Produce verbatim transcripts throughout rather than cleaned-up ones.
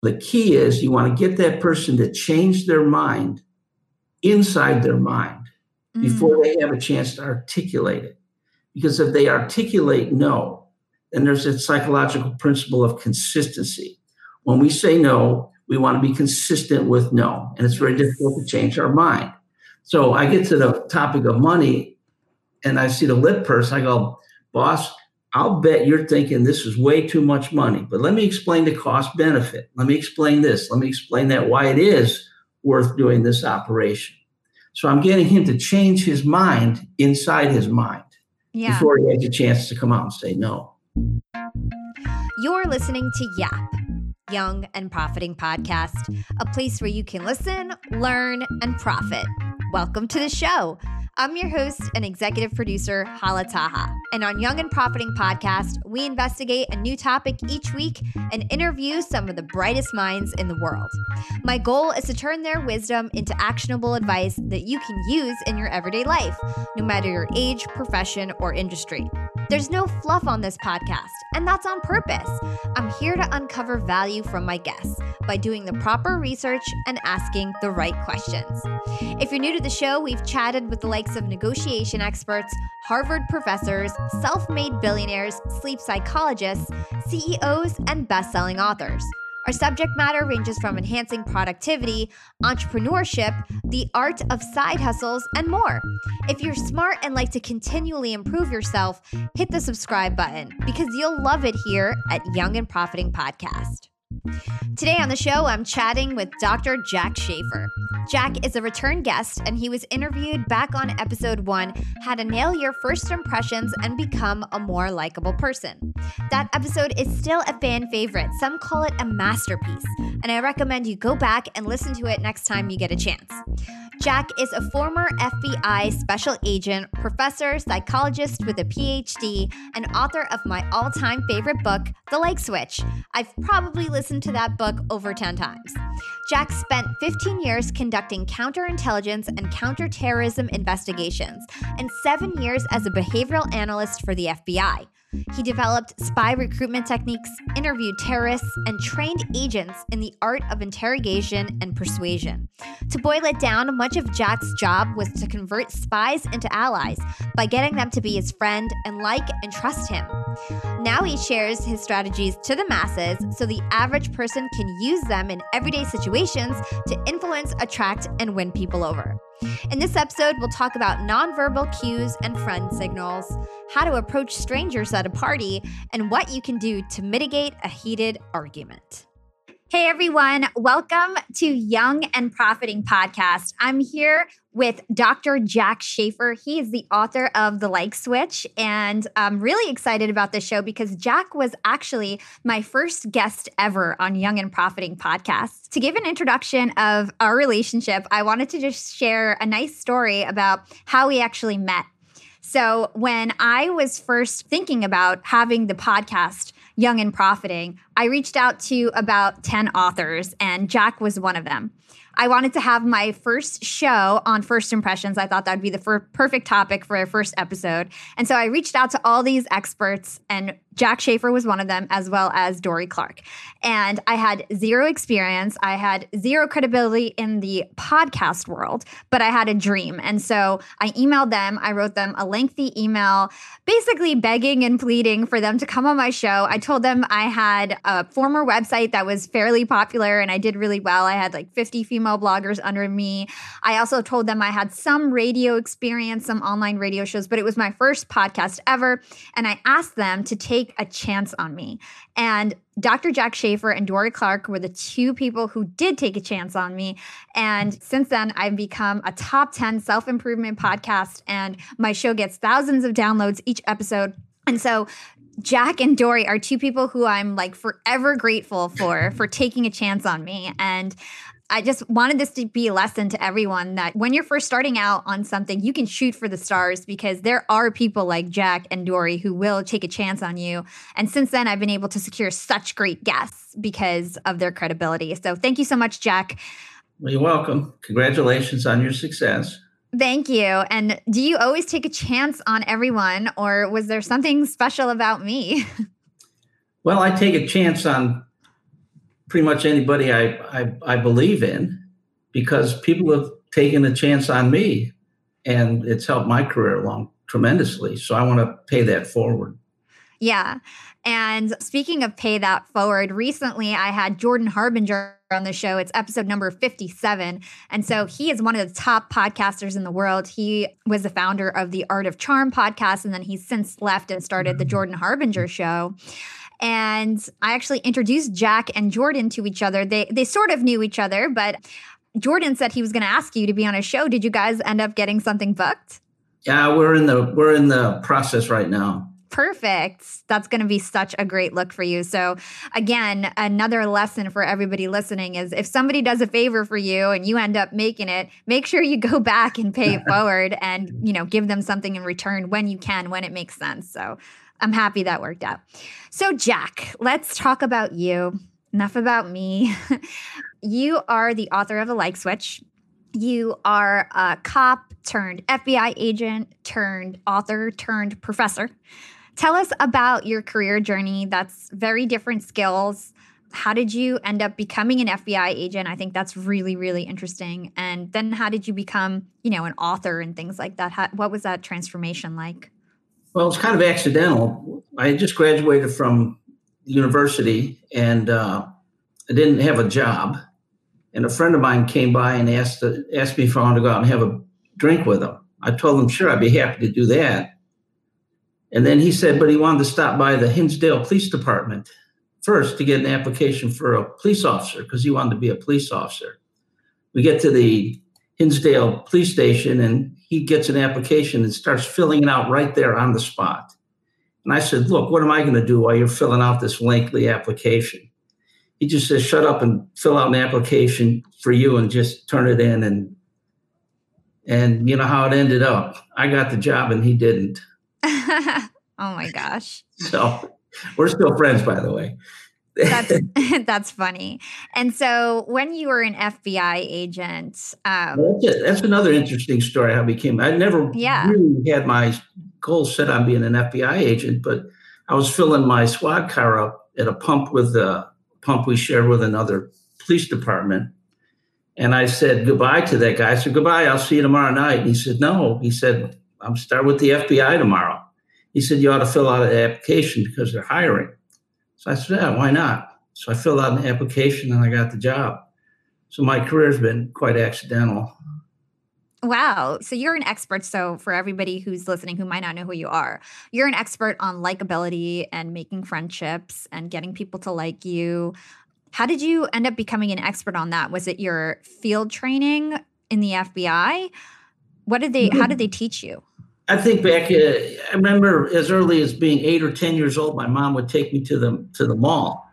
The key is you want to get that person to change their mind inside their mind before mm. they have a chance to articulate it. Because if they articulate no, then there's a psychological principle of consistency. When we say no, we want to be consistent with no, and it's very difficult to change our mind. So I get to the topic of money, and I see the lit person. I go, boss, I'll bet you're thinking this is way too much money, but let me explain the cost benefit. Let me explain this. Let me explain that why it is worth doing this operation. So I'm getting him to change his mind inside his mind yeah. before he has a chance to come out and say no. You're listening to Yap, Young and Profiting Podcast, a place where you can listen, learn, and profit. Welcome to the show. I'm your host and executive producer, Hala Taha. And on Young and Profiting Podcast, we investigate a new topic each week and interview some of the brightest minds in the world. My goal is to turn their wisdom into actionable advice that you can use in your everyday life, no matter your age, profession, or industry. There's no fluff on this podcast, and that's on purpose. I'm here to uncover value from my guests by doing the proper research and asking the right questions. If you're new to the show, we've chatted with the likes of negotiation experts, Harvard professors, self-made billionaires, sleep psychologists, C E Os, and best-selling authors. Our subject matter ranges from enhancing productivity, entrepreneurship, the art of side hustles, and more. If you're smart and like to continually improve yourself, hit the subscribe button because you'll love it here at Young and Profiting Podcast. Today on the show, I'm chatting with Doctor Jack Schafer. Jack is a return guest, and he was interviewed back on episode one, How to Nail Your First Impressions and Become a More Likable Person. That episode is still a fan favorite. Some call it a masterpiece, and I recommend you go back and listen to it next time you get a chance. Jack is a former F B I special agent, professor, psychologist with a P H D, and author of my all-time favorite book, The Like Switch. I've probably listened to that book over ten times. Jack spent fifteen years conducting counterintelligence and counterterrorism investigations, and seven years as a behavioral analyst for the F B I. He developed spy recruitment techniques, interviewed terrorists, and trained agents in the art of interrogation and persuasion. To boil it down, much of Jack's job was to convert spies into allies by getting them to be his friend and like and trust him. Now he shares his strategies to the masses so the average person can use them in everyday situations to influence, attract, and win people over. In this episode, we'll talk about nonverbal cues and friend signals, how to approach strangers at a party, and what you can do to mitigate a heated argument. Hey everyone, welcome to Young and Profiting Podcast. I'm here with Doctor Jack Schafer. He is the author of The Like Switch, and I'm really excited about this show because Jack was actually my first guest ever on Young and Profiting Podcast. To give an introduction of our relationship, I wanted to just share a nice story about how we actually met. So when I was first thinking about having the podcast Young and Profiting, I reached out to about ten authors, and Jack was one of them. I wanted to have my first show on first impressions. I thought that would be the fir- perfect topic for our first episode. And so I reached out to all these experts, and Jack Schafer was one of them, as well as Dorie Clark. And I had zero experience. I had zero credibility in the podcast world, but I had a dream. And so I emailed them. I wrote them a lengthy email, basically begging and pleading for them to come on my show. I told them I had a former website that was fairly popular and I did really well. I had like fifty female bloggers under me. I also told them I had some radio experience, some online radio shows, but it was my first podcast ever. And I asked them to take a chance on me. And Doctor Jack Schafer and Dorie Clark were the two people who did take a chance on me. And since then, I've become a top ten self-improvement podcast, and my show gets thousands of downloads each episode. And so Jack and Dorie are two people who I'm like forever grateful for, for taking a chance on me. And I just wanted this to be a lesson to everyone that when you're first starting out on something, you can shoot for the stars because there are people like Jack and Dorie who will take a chance on you. And since then, I've been able to secure such great guests because of their credibility. So thank you so much, Jack. Well, you're welcome. Congratulations on your success. Thank you. And do you always take a chance on everyone, or was there something special about me? Well, I take a chance on pretty much anybody I, I, I believe in, because people have taken a chance on me, and it's helped my career along tremendously. So I want to pay that forward. Yeah. And speaking of pay that forward, recently I had Jordan Harbinger on the show. It's episode number fifty-seven. And so he is one of the top podcasters in the world. He was the founder of the Art of Charm podcast, and then he's since left and started the Jordan Harbinger show. And I actually introduced Jack and Jordan to each other. They they sort of knew each other, but Jordan said he was going to ask you to be on a show. Did you guys end up getting something booked? Yeah, we're in the we're in the process right now. Perfect. That's going to be such a great look for you. So again, another lesson for everybody listening is if somebody does a favor for you and you end up making it, make sure you go back and pay it forward and, you know, give them something in return when you can, when it makes sense. So I'm happy that worked out. So Jack, let's talk about you. Enough about me. You are the author of A Like Switch. You are a cop turned F B I agent turned author turned professor. Tell us about your career journey. That's very different skills. How did you end up becoming an F B I agent? I think that's really, really interesting. And then how did you become, you know, an author and things like that? How, what was that transformation like? Well, it's kind of accidental. I just graduated from university, and uh, I didn't have a job. And a friend of mine came by and asked to, asked me if I wanted to go out and have a drink with him. I told him, sure, I'd be happy to do that. And then he said, but he wanted to stop by the Hinsdale Police Department first to get an application for a police officer, because he wanted to be a police officer. We get to the Hinsdale Police Station, and he gets an application and starts filling it out right there on the spot. And I said, look, what am I going to do while you're filling out this lengthy application? He just says, shut up and fill out an application for you and just turn it in. And, and you know how it ended up. I got the job and he didn't. Oh my gosh. So we're still friends, by the way. That's that's funny. And so when you were an F B I agent, um, well, that's, it. That's another interesting story. How I became, I never yeah. really had my goals set on being an F B I agent, but I was filling my squad car up at a pump with a pump we shared with another police department. And I said goodbye to that guy. I said, goodbye, I'll see you tomorrow night. And he said, no. He said, I'm starting with the F B I tomorrow. He said, you ought to fill out an application because they're hiring. So I said, yeah, why not? So I filled out an application and I got the job. So my career's been quite accidental. Wow. So you're an expert. So for everybody who's listening who might not know who you are, you're an expert on likability and making friendships and getting people to like you. How did you end up becoming an expert on that? Was it your field training in the F B I? What did they, how did they teach you? I think back, uh, I remember as early as being eight or ten years old, my mom would take me to the, to the mall,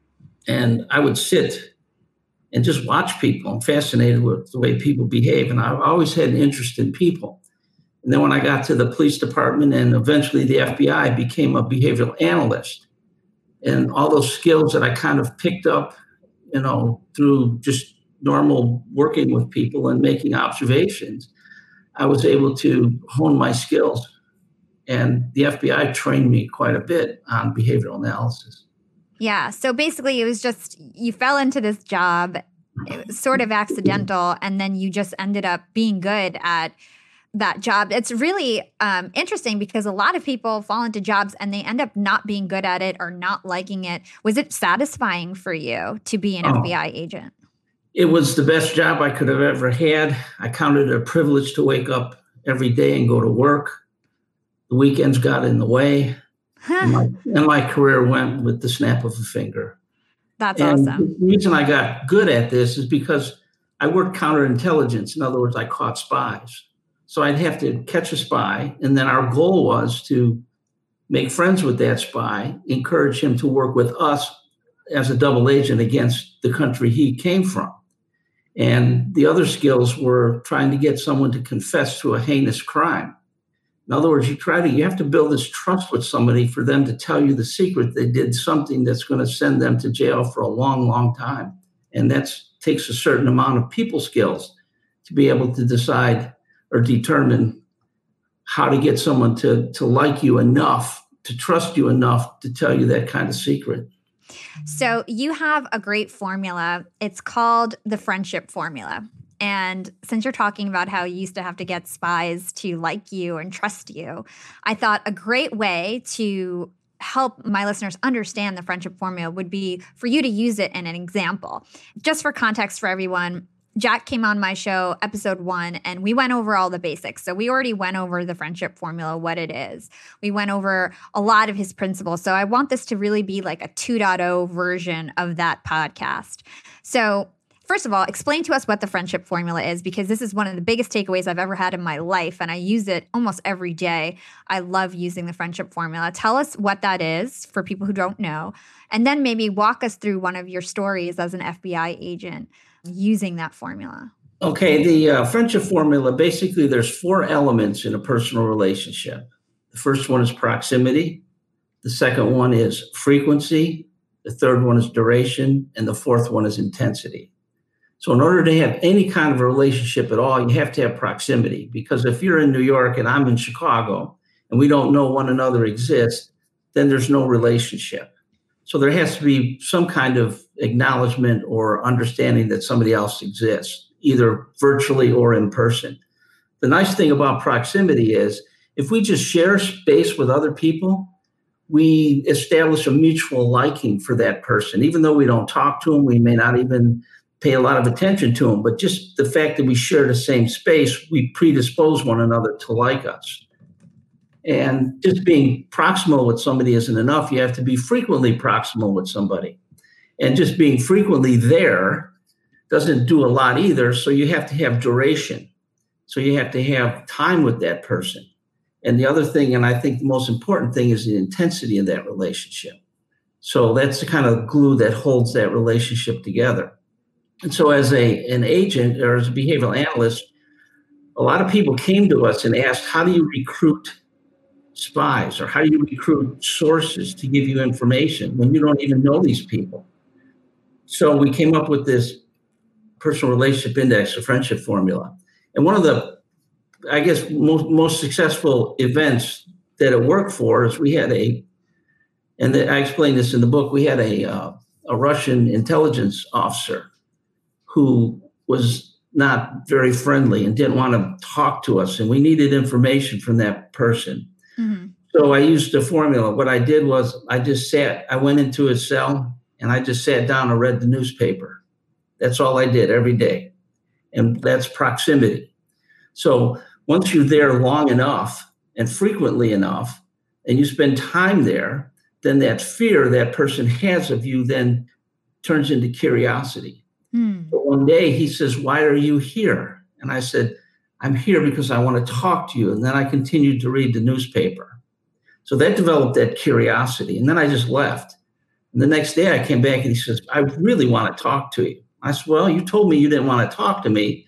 and I would sit and just watch people. I'm fascinated with the way people behave, and I've always had an interest in people. And then when I got to the police department and eventually the F B I, I became a behavioral analyst. And all those skills that I kind of picked up, you know, through just normal working with people and making observations, I was able to hone my skills. And the F B I trained me quite a bit on behavioral analysis. Yeah. So basically it was just, you fell into this job, it was sort of accidental, and then you just ended up being good at that job. It's really um, interesting because a lot of people fall into jobs and they end up not being good at it or not liking it. Was it satisfying for you to be an oh. F B I agent? It was the best job I could have ever had. I counted it a privilege to wake up every day and go to work. The weekends got in the way. Huh. And, my, and my career went with the snap of a finger. That's and awesome. The reason I got good at this is because I worked counterintelligence. In other words, I caught spies. So I'd have to catch a spy. And then our goal was to make friends with that spy, encourage him to work with us as a double agent against the country he came from. And the other skills were trying to get someone to confess to a heinous crime. In other words, you try to, you have to build this trust with somebody for them to tell you the secret. They did something that's going to send them to jail for a long, long time. And that takes a certain amount of people skills to be able to decide or determine how to get someone to, to like you enough, to trust you enough to tell you that kind of secret. So you have a great formula. It's called the friendship formula. And since you're talking about how you used to have to get spies to like you and trust you, I thought a great way to help my listeners understand the friendship formula would be for you to use it in an example. Just for context for everyone, Jack came on my show, episode one, and we went over all the basics. So we already went over the friendship formula, what it is. We went over a lot of his principles. So I want this to really be like a two point oh version of that podcast. So first of all, explain to us what the friendship formula is, because this is one of the biggest takeaways I've ever had in my life, and I use it almost every day. I love using the friendship formula. Tell us what that is for people who don't know, and then maybe walk us through one of your stories as an F B I agent using that formula. Okay, the uh, friendship formula, basically there's four elements in a personal relationship. The first one is proximity. The second one is frequency. The third one is duration. And the fourth one is intensity. So in order to have any kind of a relationship at all, you have to have proximity. Because if you're in New York and I'm in Chicago and we don't know one another exists, then there's no relationship. So there has to be some kind of acknowledgement or understanding that somebody else exists, either virtually or in person. The nice thing about proximity is if we just share space with other people, we establish a mutual liking for that person. Even though we don't talk to them, we may not even pay a lot of attention to them, but just the fact that we share the same space, we predispose one another to like us. And just being proximal with somebody isn't enough. You have to be frequently proximal with somebody. And just being frequently there doesn't do a lot either. So you have to have duration. So you have to have time with that person. And the other thing, and I think the most important thing, is the intensity of that relationship. So that's the kind of glue that holds that relationship together. And so as a an agent or as a behavioral analyst, a lot of people came to us and asked, how do you recruit spies, or how do you recruit sources to give you information when you don't even know these people? So we came up with this personal relationship index, the friendship formula. And one of the, I guess, most, most successful events that it worked for is we had a, and the, I explained this in the book, we had a, uh, a Russian intelligence officer who was not very friendly and didn't want to talk to us. And we needed information from that person. Mm-hmm. So I used the formula. What I did was I just sat, I went into his cell and I just sat down and read the newspaper. That's all I did every day. And that's proximity. So once you're there long enough and frequently enough, and you spend time there, then that fear that person has of you then turns into curiosity. Mm. But one day he says, why are you here? And I said, I'm here because I want to talk to you. And then I continued to read the newspaper. So that developed that curiosity. And then I just left. And the next day I came back and he says, I really want to talk to you. I said, well, you told me you didn't want to talk to me.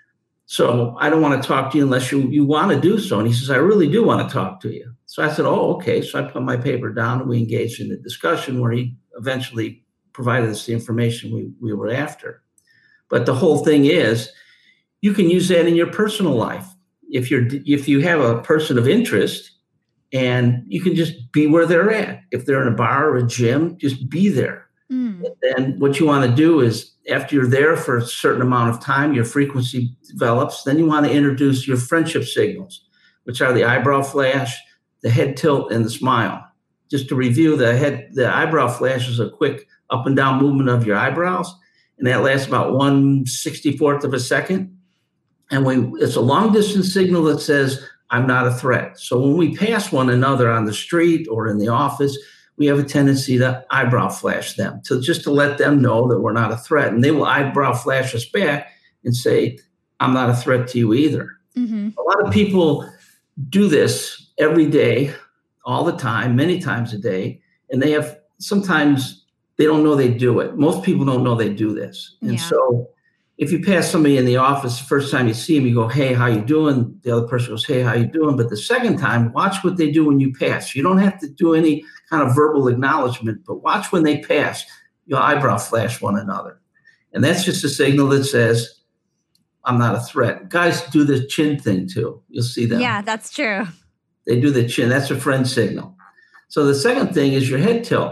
So I don't want to talk to you unless you, you want to do so. And he says, I really do want to talk to you. So I said, oh, okay. So I put my paper down and we engaged in a discussion where he eventually provided us the information we, we were after. But the whole thing is, you can use that in your personal life. If you're if you have a person of interest, and you can just be where they're at. If they're in a bar or a gym, just be there. Mm. And then what you want to do is, after you're there for a certain amount of time, your frequency develops. Then you want to introduce your friendship signals, which are the eyebrow flash, the head tilt, and the smile. Just to review, the head, the eyebrow flash is a quick up and down movement of your eyebrows, and that lasts about one sixty-fourth of a second. And we, it's a long distance signal that says, I'm not a threat. So when we pass one another on the street or in the office, we have a tendency to eyebrow flash them, to just to let them know that we're not a threat. And they will eyebrow flash us back and say, I'm not a threat to you either. Mm-hmm. A lot of people do this every day, all the time, many times a day. And they have, sometimes they don't know they do it. Most people don't know they do this. And yeah. So if you pass somebody in the office, the first time you see them, you go, hey, how you doing? The other person goes, hey, how you doing? But the second time, watch what they do when you pass. You don't have to do any kind of verbal acknowledgement, but watch when they pass. You'll eyebrow flash one another. And that's just a signal that says, I'm not a threat. Guys do the chin thing too. You'll see them. Yeah, that's true. They do the chin. That's a friend signal. So the second thing is your head tilt.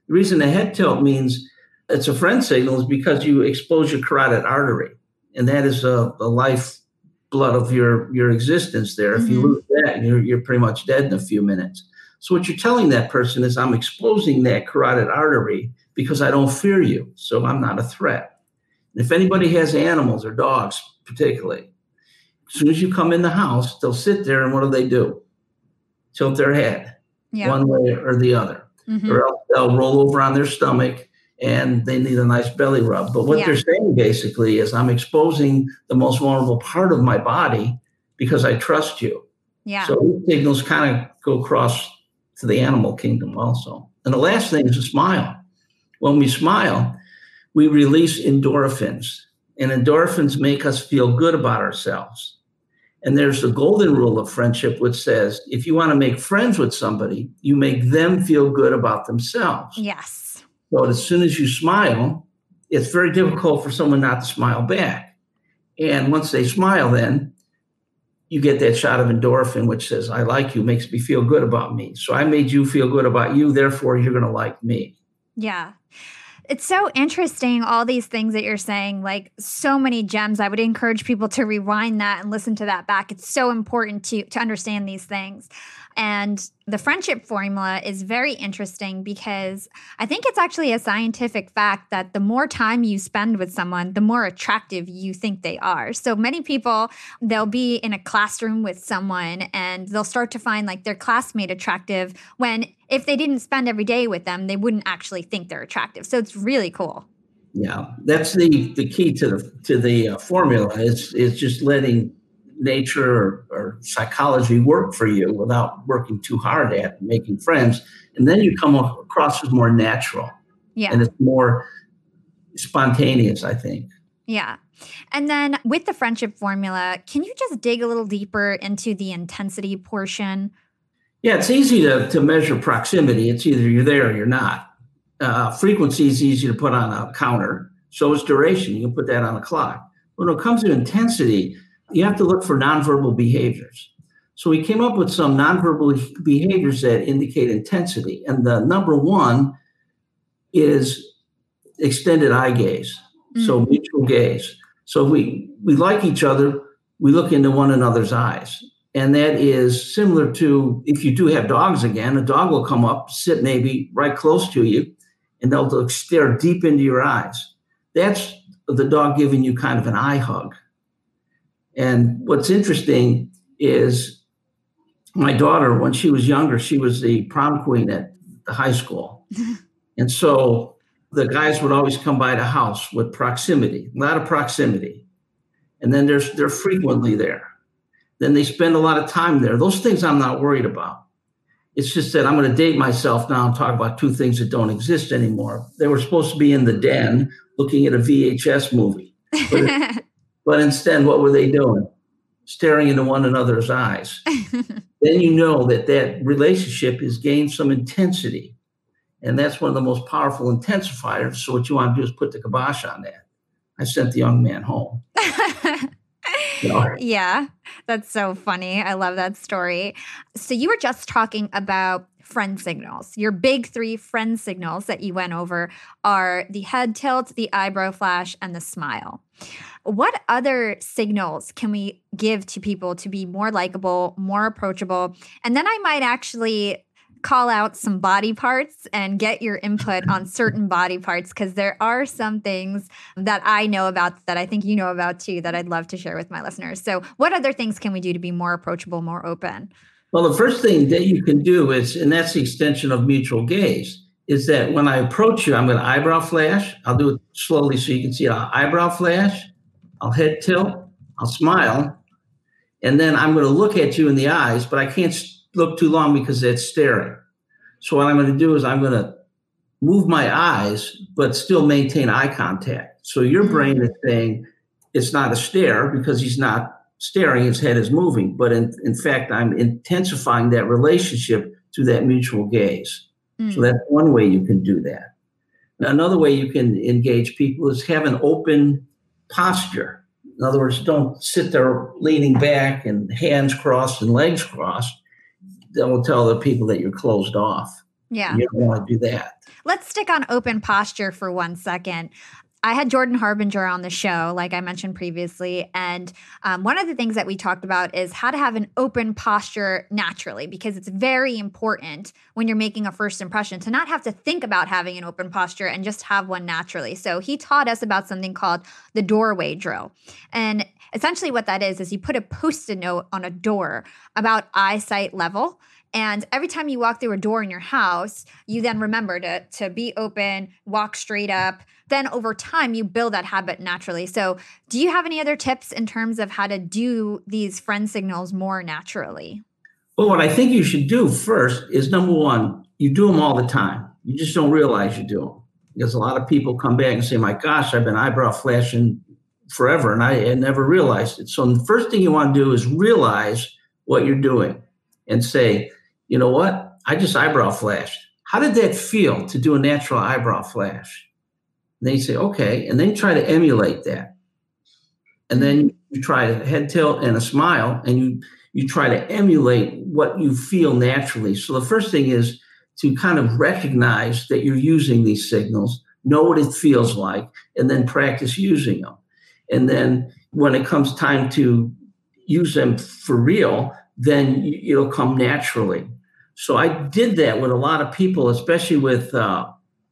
The reason the head tilt means it's a friend signal is because you expose your carotid artery. And that is a, a life blood of your, your existence there. If mm-hmm. you lose that, you're, you're pretty much dead in a few minutes. So what you're telling that person is, I'm exposing that carotid artery because I don't fear you. So I'm not a threat. And if anybody has animals or dogs, particularly, as soon as you come in the house, they'll sit there and what do they do? Tilt their head yeah. one way or the other. Mm-hmm. Or else they'll roll over on their stomach and they need a nice belly rub. But what yeah. they're saying basically is, I'm exposing the most vulnerable part of my body because I trust you. Yeah. So these signals kind of go across to the animal kingdom also. And the last thing is a smile. When we smile, we release endorphins. And endorphins make us feel good about ourselves. And there's the golden rule of friendship, which says, if you want to make friends with somebody, you make them feel good about themselves. Yes. So as soon as you smile, it's very difficult for someone not to smile back. And once they smile, then you get that shot of endorphin, which says, I like you, makes me feel good about me. So I made you feel good about you, therefore you're going to like me. Yeah. It's so interesting, all these things that you're saying, like so many gems. I would encourage people to rewind that and listen to that back. It's so important to, to understand these things. And the friendship formula is very interesting because I think it's actually a scientific fact that the more time you spend with someone, the more attractive you think they are. So many people, they'll be in a classroom with someone and they'll start to find like their classmate attractive when if they didn't spend every day with them, they wouldn't actually think they're attractive. So it's really cool. Yeah, that's the, the key to the to the uh, formula is is just letting nature or, or psychology work for you without working too hard at it, making friends. And then you come across as more natural. Yeah. And it's more spontaneous, I think. Yeah. And then with the friendship formula, can you just dig a little deeper into the intensity portion? Yeah, it's easy to, to measure proximity. It's either you're there or you're not. Uh, frequency is easy to put on a counter. So is duration. You can put that on a clock. When it comes to intensity, you have to look for nonverbal behaviors. So we came up with some nonverbal behaviors that indicate intensity. And the number one is extended eye gaze. Mm-hmm. So mutual gaze. So we, we like each other, we look into one another's eyes. And that is similar to if you do have dogs again, a dog will come up, sit maybe right close to you, and they'll stare deep into your eyes. That's the dog giving you kind of an eye hug. And what's interesting is my daughter, when she was younger, she was the prom queen at the high school. And so the guys would always come by the house with proximity, a lot of proximity. And then there's, they're frequently there. Then they spend a lot of time there. Those things I'm not worried about. It's just that I'm going to date myself now and talk about two things that don't exist anymore. They were supposed to be in the den looking at a V H S movie. But But instead, what were they doing? Staring into one another's eyes. Then you know that that relationship has gained some intensity. And that's one of the most powerful intensifiers. So what you want to do is put the kibosh on that. I sent the young man home. You know? Yeah, that's so funny. I love that story. So you were just talking about friend signals. Your big three friend signals that you went over are the head tilt, the eyebrow flash, and the smile. What other signals can we give to people to be more likable, more approachable? And then I might actually call out some body parts and get your input on certain body parts, because there are some things that I know about that I think you know about too that I'd love to share with my listeners. So what other things can we do to be more approachable, more open? Well, the first thing that you can do is, and that's the extension of mutual gaze, is that when I approach you, I'm going to eyebrow flash. I'll do it slowly so you can see it. I'll eyebrow flash. I'll head tilt. I'll smile. And then I'm going to look at you in the eyes, but I can't look too long because that's staring. So what I'm going to do is I'm going to move my eyes, but still maintain eye contact. So your brain is saying it's not a stare because he's not staring, his head is moving. But in, in fact, I'm intensifying that relationship through that mutual gaze. Mm. So that's one way you can do that. Another way you can engage people is have an open posture. In other words, don't sit there leaning back and hands crossed and legs crossed. That will tell the people that you're closed off. Yeah. You don't want to do that. Let's stick on open posture for one second. I had Jordan Harbinger on the show, like I mentioned previously. And um, one of the things that we talked about is how to have an open posture naturally, because it's very important when you're making a first impression to not have to think about having an open posture and just have one naturally. So he taught us about something called the doorway drill. And essentially what that is, is you put a Post-it note on a door about eyesight level. And every time you walk through a door in your house, you then remember to, to be open, walk straight up. Then over time, you build that habit naturally. So do you have any other tips in terms of how to do these friend signals more naturally? Well, what I think you should do first is, number one, you do them all the time. You just don't realize you do them. Because a lot of people come back and say, my gosh, I've been eyebrow flashing forever, and I, I never realized it. So the first thing you want to do is realize what you're doing and say, you know what? I just eyebrow flashed. How did that feel to do a natural eyebrow flash? And then you say, okay, and then try to emulate that. And then you try a head tilt and a smile, and you you try to emulate what you feel naturally. So the first thing is to kind of recognize that you're using these signals, know what it feels like, and then practice using them. And then when it comes time to use them for real, then it'll come naturally. So I did that with a lot of people, especially with, uh,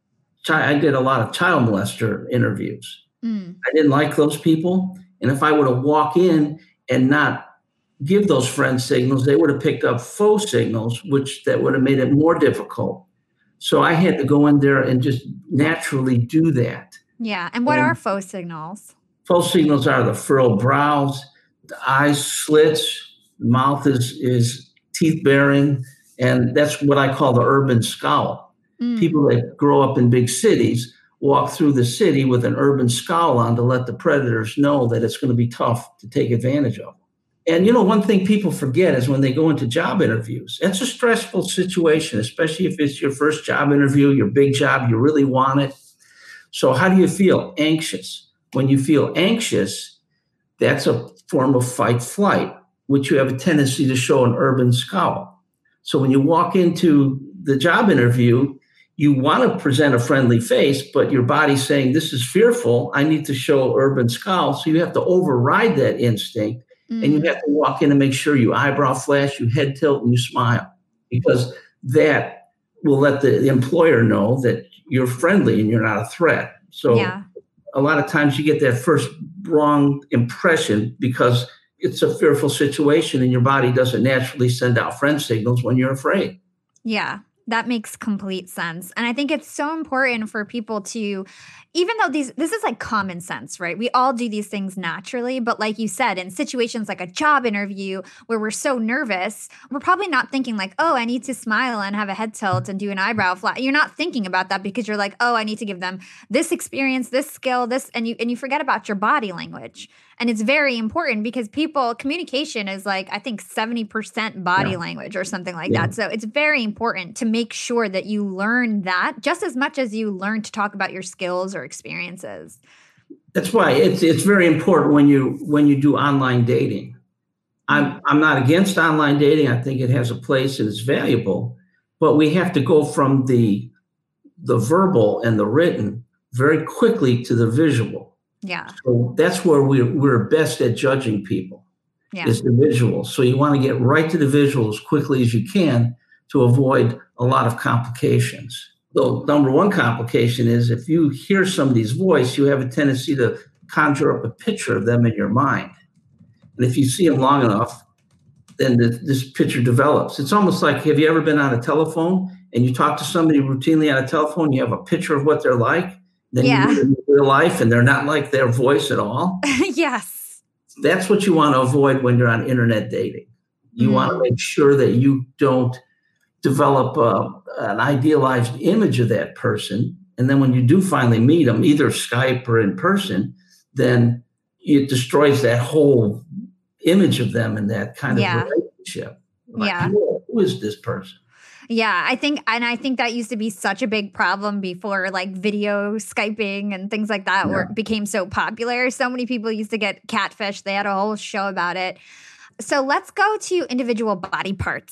I did a lot of child molester interviews. Mm. I didn't like those people. And if I would have walked in and not give those friend signals, they would have picked up faux signals, which that would have made it more difficult. So I had to go in there and just naturally do that. Yeah. And what and are faux signals? Faux signals are the furrowed brows, the eyes slits, the mouth is, is teeth bearing. And that's what I call the urban scowl. Mm. People that grow up in big cities walk through the city with an urban scowl on to let the predators know that it's going to be tough to take advantage of. And, you know, one thing people forget is when they go into job interviews, it's a stressful situation, especially if it's your first job interview, your big job, you really want it. So how do you feel? Anxious. When you feel anxious, that's a form of fight flight, which you have a tendency to show an urban scowl. So when you walk into the job interview, you want to present a friendly face, but your body's saying, this is fearful. I need to show urban scowl. So you have to override that instinct. Mm. And you have to walk in and make sure you eyebrow flash, you head tilt, and you smile. Because that will let the, the employer know that you're friendly and you're not a threat. So yeah. A lot of times you get that first wrong impression because it's a fearful situation and your body doesn't naturally send out friend signals when you're afraid. Yeah, that makes complete sense. And I think it's so important for people to, even though these, this is like common sense, right? We all do these things naturally, but like you said, in situations like a job interview where we're so nervous, we're probably not thinking like, oh, I need to smile and have a head tilt and do an eyebrow flat. You're not thinking about that because you're like, oh, I need to give them this experience, this skill, this, and you, and you forget about your body language. And it's very important because people, communication is like, I think seventy percent body yeah. language or something like yeah. that. So it's very important to make sure that you learn that just as much as you learn to talk about your skills or experiences. That's why it's it's very important when you when you do online dating. I'm I'm not against online dating. I think it has a place and it's valuable, but we have to go from the the verbal and the written very quickly to the visual. Yeah. So that's where we're, we're best at judging people, yeah. is the visuals. So you want to get right to the visual as quickly as you can to avoid a lot of complications. The number one complication is if you hear somebody's voice, you have a tendency to conjure up a picture of them in your mind. And if you see them long enough, then the, this picture develops. It's almost like, have you ever been on a telephone and you talk to somebody routinely on a telephone, you have a picture of what they're like? Then yeah. you meet them in real life and they're not like their voice at all. Yes. That's what you want to avoid when you're on internet dating. You mm. want to make sure that you don't develop a, an idealized image of that person. And then when you do finally meet them, either Skype or in person, then it destroys that whole image of them in that kind yeah. of relationship. Like, yeah. who, who is this person? Yeah, I think, and I think that used to be such a big problem before like video Skyping and things like that yeah. were, became so popular. So many people used to get catfish. They had a whole show about it. So let's go to individual body parts.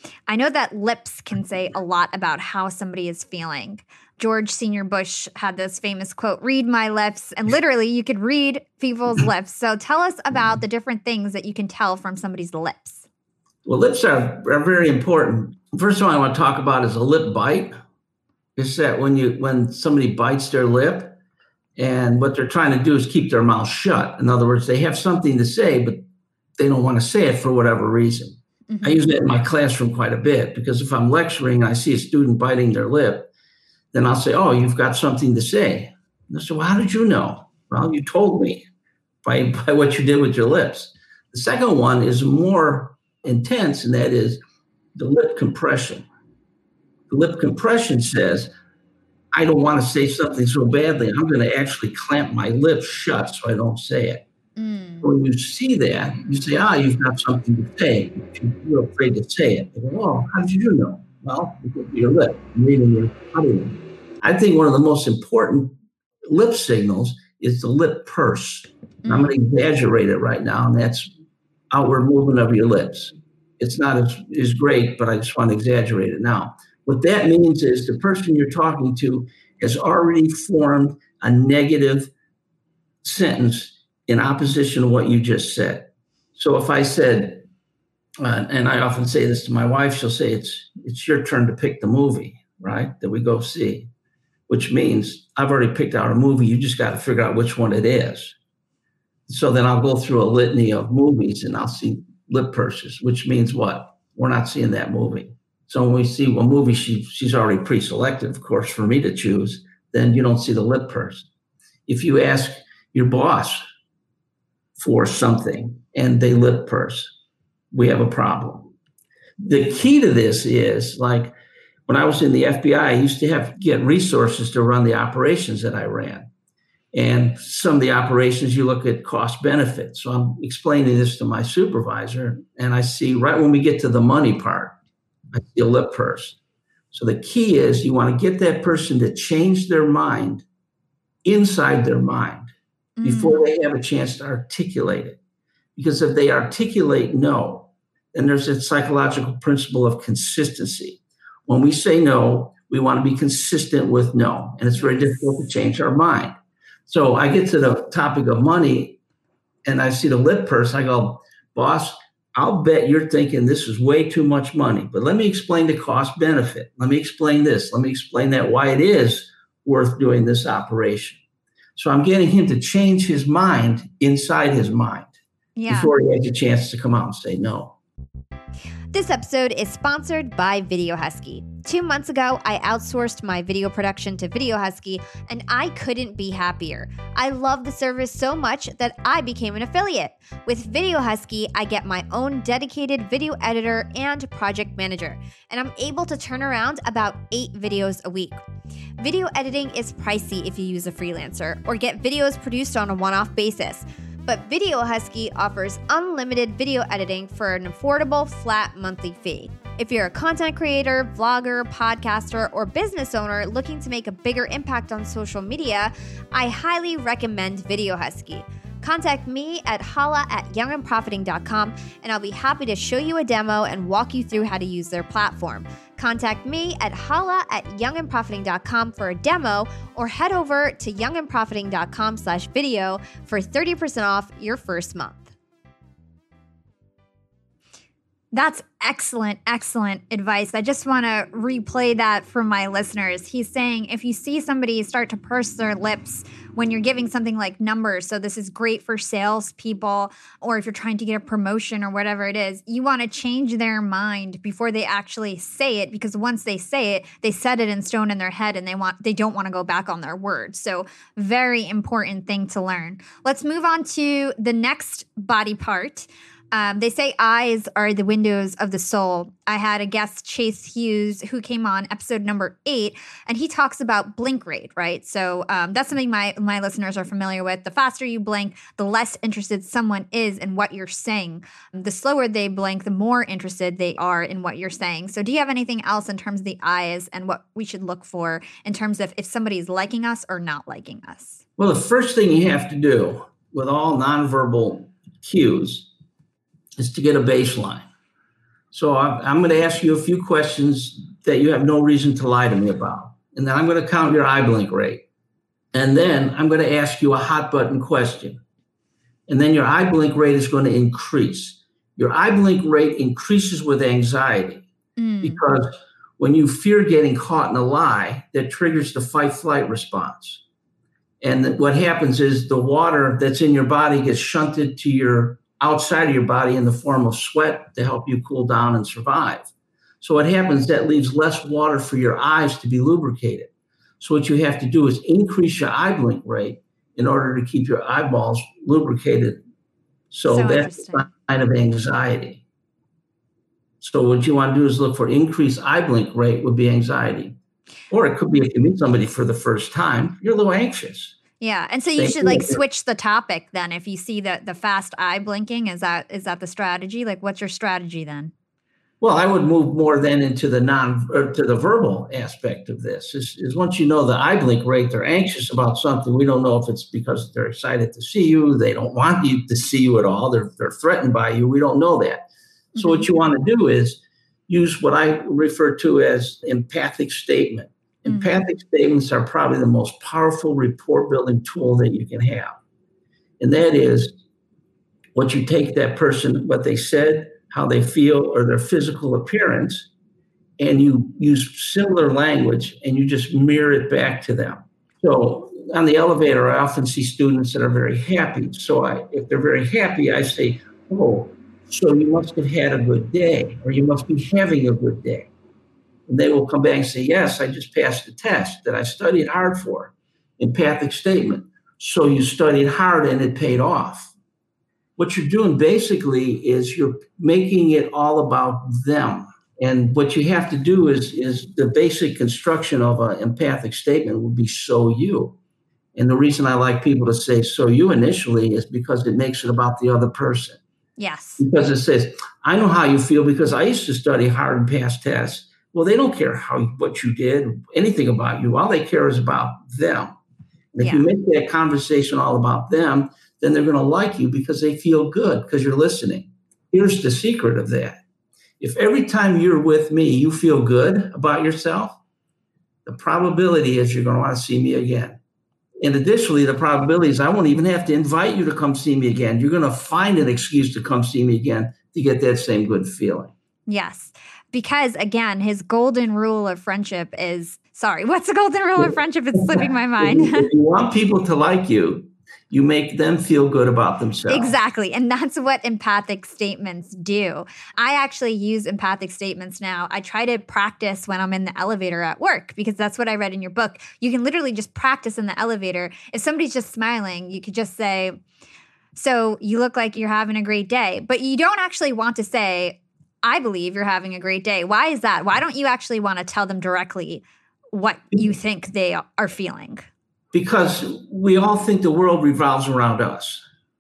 I know that lips can say a lot about how somebody is feeling. George Senior Bush had this famous quote, "Read my lips." And literally you could read people's lips. So tell us about the different things that you can tell from somebody's lips. Well, lips are, are very important. First one I want to talk about is a lip bite. Is that when you when somebody bites their lip, and what they're trying to do is keep their mouth shut. In other words, they have something to say, but they don't want to say it for whatever reason. Mm-hmm. I use that in my classroom quite a bit, because if I'm lecturing and I see a student biting their lip, then I'll say, "Oh, you've got something to say." And they say, "Well, how did you know?" "Well, you told me by, by what you did with your lips." The second one is more intense, and that is the lip compression. The lip compression says, "I don't want to say something so badly, I'm going to actually clamp my lips shut so I don't say it." Mm. When you see that, you say, "Ah, you've got something to say," but you're afraid to say it. They go, "Oh, how did you know?" "Well, because of your lip, I'm reading your body." I think one of the most important lip signals is the lip purse. Mm. I'm going to exaggerate it right now, and that's outward movement of your lips. It's not as, as great, but I just want to exaggerate it now. What that means is the person you're talking to has already formed a negative sentence in opposition to what you just said. So if I said, uh, and I often say this to my wife, she'll say, it's it's your turn to pick the movie, right, that we go see, which means I've already picked out a movie. You just got to figure out which one it is. So then I'll go through a litany of movies and I'll see lip purses, which means what? We're not seeing that movie. So when we see a movie she, she's already pre-selected, of course, for me to choose, then you don't see the lip purse. If you ask your boss for something and they lip purse, we have a problem. The key to this is, like, when I was in the F B I, I used to have to get resources to run the operations that I ran. And some of the operations, you look at cost benefit. So I'm explaining this to my supervisor, and I see right when we get to the money part, I see a lip purse. So the key is you want to get that person to change their mind inside their mind mm. before they have a chance to articulate it. Because if they articulate no, then there's a psychological principle of consistency. When we say no, we want to be consistent with no. And it's very difficult to change our mind. So I get to the topic of money and I see the lip purse. I go, "Boss, I'll bet you're thinking this is way too much money, but let me explain the cost benefit. Let me explain this. Let me explain that, why it is worth doing this operation." So I'm getting him to change his mind inside his mind yeah. before he has a chance to come out and say no. This episode is sponsored by Video Husky. Two months ago, I outsourced my video production to Video Husky, and I couldn't be happier. I love the service so much that I became an affiliate. With Video Husky, I get my own dedicated video editor and project manager, and I'm able to turn around about eight videos a week. Video editing is pricey if you use a freelancer or get videos produced on a one-off basis. But Video Husky offers unlimited video editing for an affordable, flat monthly fee. If you're a content creator, vlogger, podcaster, or business owner looking to make a bigger impact on social media, I highly recommend Video Husky. Contact me at holla at young and profiting dot com, and I'll be happy to show you a demo and walk you through how to use their platform. Contact me at holla at young and profiting dot com for a demo, or head over to young and profiting dot com slash video for thirty percent off your first month. That's excellent, excellent advice. I just want to replay that for my listeners. He's saying if you see somebody start to purse their lips when you're giving something like numbers, so this is great for salespeople, or if you're trying to get a promotion or whatever it is, you want to change their mind before they actually say it, because once they say it, they set it in stone in their head and they want they don't want to go back on their word. So very important thing to learn. Let's move on to the next body part. Um, they say eyes are the windows of the soul. I had a guest, Chase Hughes, who came on episode number eight, and he talks about blink rate, right? So um, that's something my, my listeners are familiar with. The faster you blink, the less interested someone is in what you're saying. The slower they blink, the more interested they are in what you're saying. So do you have anything else in terms of the eyes and what we should look for in terms of if somebody's liking us or not liking us? Well, the first thing you have to do with all nonverbal cues is to get a baseline. So I'm, I'm going to ask you a few questions that you have no reason to lie to me about. And then I'm going to count your eye blink rate. And then I'm going to ask you a hot button question. And then your eye blink rate is going to increase. Your eye blink rate increases with anxiety mm. because when you fear getting caught in a lie, that triggers the fight-flight response. And what happens is the water that's in your body gets shunted to your outside of your body in the form of sweat to help you cool down and survive. So what happens, that leaves less water for your eyes to be lubricated. So what you have to do is increase your eye blink rate in order to keep your eyeballs lubricated. So, so that's a sign of anxiety. So what you want to do is look for increased eye blink rate would be anxiety. Or it could be if you meet somebody for the first time, you're a little anxious. Yeah. And so you Same should like switch the topic then. If you see the, the fast eye blinking, is that is that the strategy? Like what's your strategy then? Well, I would move more then into the non or to the verbal aspect of this. Is, is once you know the eye blink rate, they're anxious about something. We don't know if it's because they're excited to see you. They don't want you to see you at all. They're they're threatened by you. We don't know that. So mm-hmm. what you want to do is use what I refer to as empathic statement. Mm-hmm. Empathic statements are probably the most powerful rapport building tool that you can have. And that is what you take that person, what they said, how they feel, or their physical appearance, and you use similar language and you just mirror it back to them. So on the elevator, I often see students that are very happy. So I, if they're very happy, I say, oh, so you must have had a good day, or you must be having a good day. And they will come back and say, yes, I just passed the test that I studied hard for. Empathic statement. So you studied hard and it paid off. What you're doing basically is you're making it all about them. And what you have to do is, is the basic construction of an empathic statement would be so you. And the reason I like people to say so you initially is because it makes it about the other person. Yes. Because it says, I know how you feel because I used to study hard and pass tests. Well, they don't care how what you did, anything about you. All they care is about them. And if yeah. you make that conversation all about them, then they're going to like you because they feel good because you're listening. Here's the secret of that. If every time you're with me, you feel good about yourself, the probability is you're going to want to see me again. And additionally, the probability is I won't even have to invite you to come see me again. You're going to find an excuse to come see me again to get that same good feeling. Yes. Because again, his golden rule of friendship is, sorry, what's the golden rule of friendship? It's slipping my mind. If you want people to like you, you make them feel good about themselves. Exactly. And that's what empathic statements do. I actually use empathic statements now. I try to practice when I'm in the elevator at work because that's what I read in your book. You can literally just practice in the elevator. If somebody's just smiling, you could just say, so you look like you're having a great day. But you don't actually want to say, I believe you're having a great day. Why is that? Why don't you actually want to tell them directly what you think they are feeling? Because we all think the world revolves around us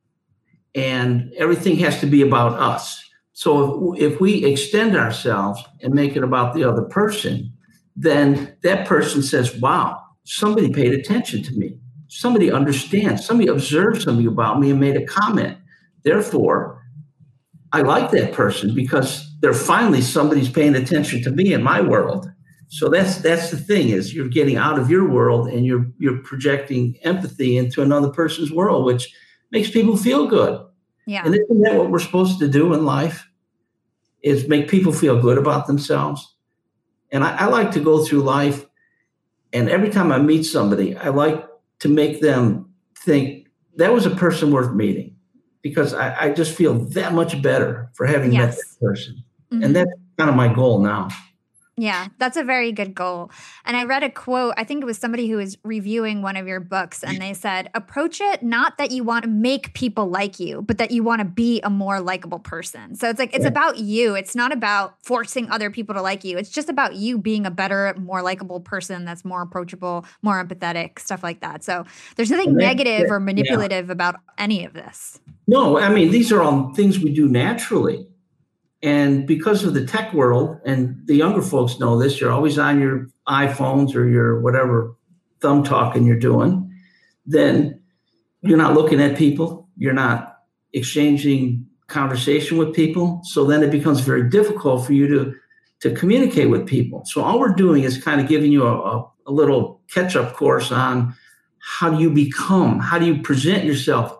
and everything has to be about us. So if, if we extend ourselves and make it about the other person, then that person says, wow, somebody paid attention to me. Somebody understands. Somebody observed something about me and made a comment. Therefore, I like that person because they're finally somebody's paying attention to me in my world. So that's that's the thing is you're getting out of your world and you're you're projecting empathy into another person's world, which makes people feel good. Yeah. And isn't that what we're supposed to do in life? Is make people feel good about themselves. And I, I like to go through life, and every time I meet somebody, I like to make them think that was a person worth meeting, because I, I just feel that much better for having yes. met that person. Mm-hmm. And that's kind of my goal now. Yeah, that's a very good goal. And I read a quote, I think it was somebody who was reviewing one of your books, and they said, approach it not that you want to make people like you, but that you want to be a more likable person. So it's like, it's yeah. about you. It's not about forcing other people to like you. It's just about you being a better, more likable person that's more approachable, more empathetic, stuff like that. So there's nothing that, negative that, or manipulative yeah. about any of this. No, I mean, these are all things we do naturally. And because of the tech world, and the younger folks know this, you're always on your iPhones or your whatever thumb talking you're doing, then you're not looking at people. You're not exchanging conversation with people. So then it becomes very difficult for you to, to communicate with people. So all we're doing is kind of giving you a, a, a little catch-up course on how do you become, how do you present yourself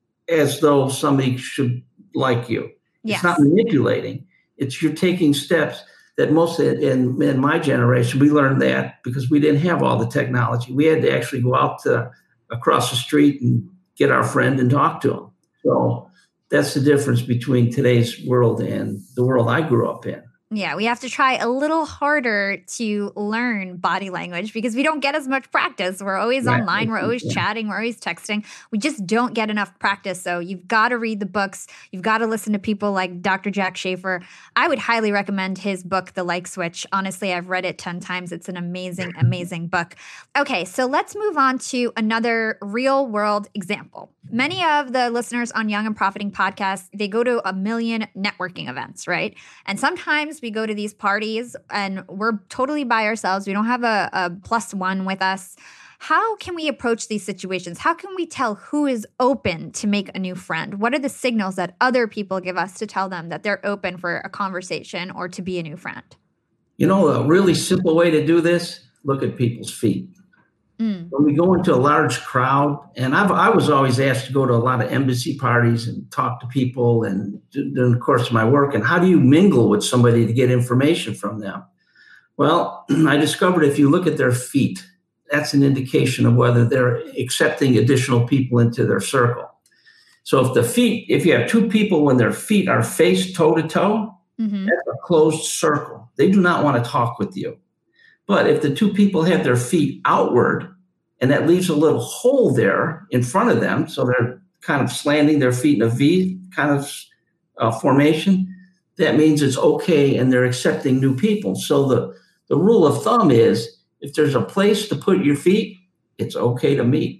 as though somebody should like you. Yes. It's not manipulating. It's you're taking steps that most in, in my generation, we learned that because we didn't have all the technology. We had to actually go out to across the street and get our friend and talk to him. So that's the difference between today's world and the world I grew up in. Yeah, we have to try a little harder to learn body language because we don't get as much practice. We're always Right. online. We're always Yeah. chatting. We're always texting. We just don't get enough practice. So you've got to read the books. You've got to listen to people like Doctor Jack Schafer. I would highly recommend his book, The Like Switch. Honestly, I've read it ten times. It's an amazing, amazing book. Okay, so let's move on to another real world example. Many of the listeners on Young and Profiting Podcast, they go to a million networking events, right? And sometimes we go to these parties and we're totally by ourselves. We don't have a, a plus one with us. How can we approach these situations? How can we tell who is open to make a new friend? What are the signals that other people give us to tell them that they're open for a conversation or to be a new friend? You know, a really simple way to do this, look at people's feet. Mm. When we go into a large crowd, and I've, I was always asked to go to a lot of embassy parties and talk to people and during the course of my work, and how do you mingle with somebody to get information from them? Well, I discovered if you look at their feet, that's an indication of whether they're accepting additional people into their circle. So if the feet, if you have two people when their feet are face toe to toe, Mm-hmm. that's a closed circle. They do not want to talk with you. But if the two people have their feet outward, and that leaves a little hole there in front of them, so they're kind of slanting their feet in a V kind of uh, formation, that means it's okay and they're accepting new people. So the, the rule of thumb is if there's a place to put your feet, it's okay to meet.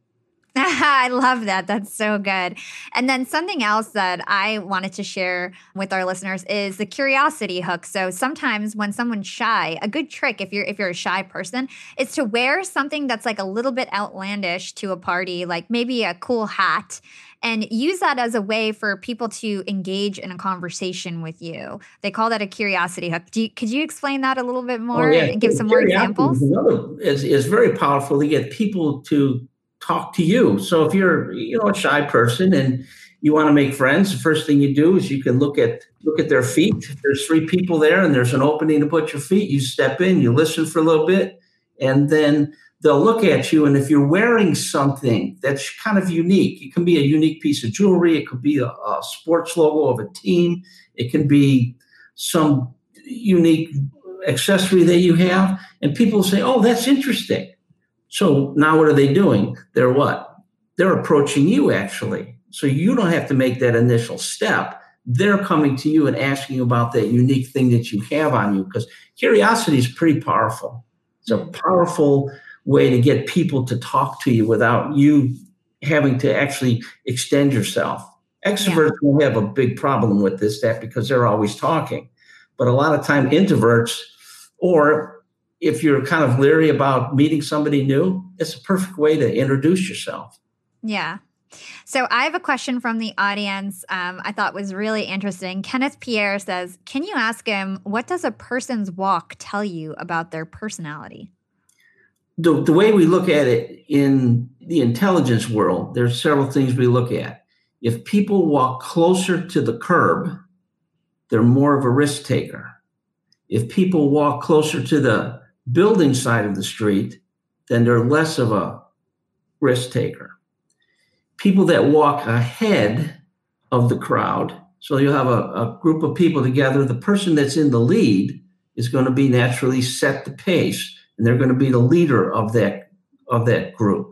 I love that. That's so good. And then something else that I wanted to share with our listeners is the curiosity hook. So sometimes when someone's shy, a good trick if you're if you're a shy person is to wear something that's like a little bit outlandish to a party, like maybe a cool hat, and use that as a way for people to engage in a conversation with you. They call that a curiosity hook. Do you, could you explain that a little bit more Oh, yeah. and give some more Curiosity examples? Is, another, is, is very powerful to get people to talk to you. So if you're, you know, a shy person and you want to make friends, the first thing you do is you can look at look at their feet. If there's three people there and there's an opening to put your feet, you step in, you listen for a little bit, and then they'll look at you. And if you're wearing something that's kind of unique, it can be a unique piece of jewelry, it could be a, a sports logo of a team, it can be some unique accessory that you have, and people say, oh, that's interesting. So now what are they doing? They're what? They're approaching you, actually. So you don't have to make that initial step. They're coming to you and asking about that unique thing that you have on you, because curiosity is pretty powerful. It's a powerful way to get people to talk to you without you having to actually extend yourself. Extroverts yeah. will have a big problem with this, that because they're always talking. But a lot of time introverts, or if you're kind of leery about meeting somebody new, it's a perfect way to introduce yourself. Yeah. So I have a question from the audience um, I thought was really interesting. Kenneth Pierre says, can you ask him, what does a person's walk tell you about their personality? The, the way we look at it in the intelligence world, there's several things we look at. If people walk closer to the curb, they're more of a risk taker. If people walk closer to the building side of the street, then they're less of a risk taker. People that walk ahead of the crowd, so you'll have a, a group of people together, the person that's in the lead is going to be naturally set the pace, and they're going to be the leader of that of that group.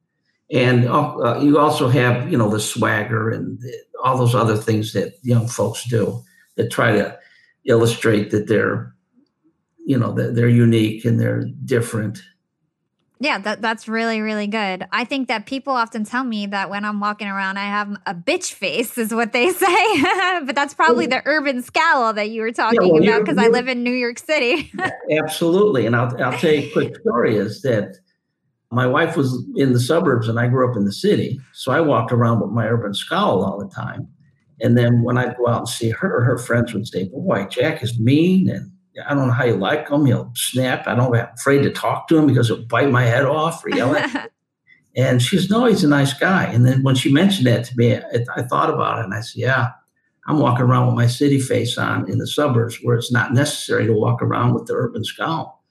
And uh, you also have, you know, the swagger and the, all those other things that young folks do that try to illustrate that they're, you know, that they're unique and they're different. Yeah, that, that's really, really good. I think that people often tell me that when I'm walking around, I have a bitch face is what they say. But that's probably the urban scowl that you were talking yeah, well, about because I live in New York City. Absolutely. And I'll, I'll tell you a quick story is that my wife was in the suburbs and I grew up in the city. So I walked around with my urban scowl all the time. And then when I go out and see her, her friends would say, boy, Jack is mean, and I don't know how you like him. He'll snap. I don't, I'm afraid to talk to him because he'll bite my head off or yell at me. And she says, no, he's a nice guy. And then when she mentioned that to me, I, I thought about it, and I said, yeah, I'm walking around with my city face on in the suburbs where it's not necessary to walk around with the urban scowl.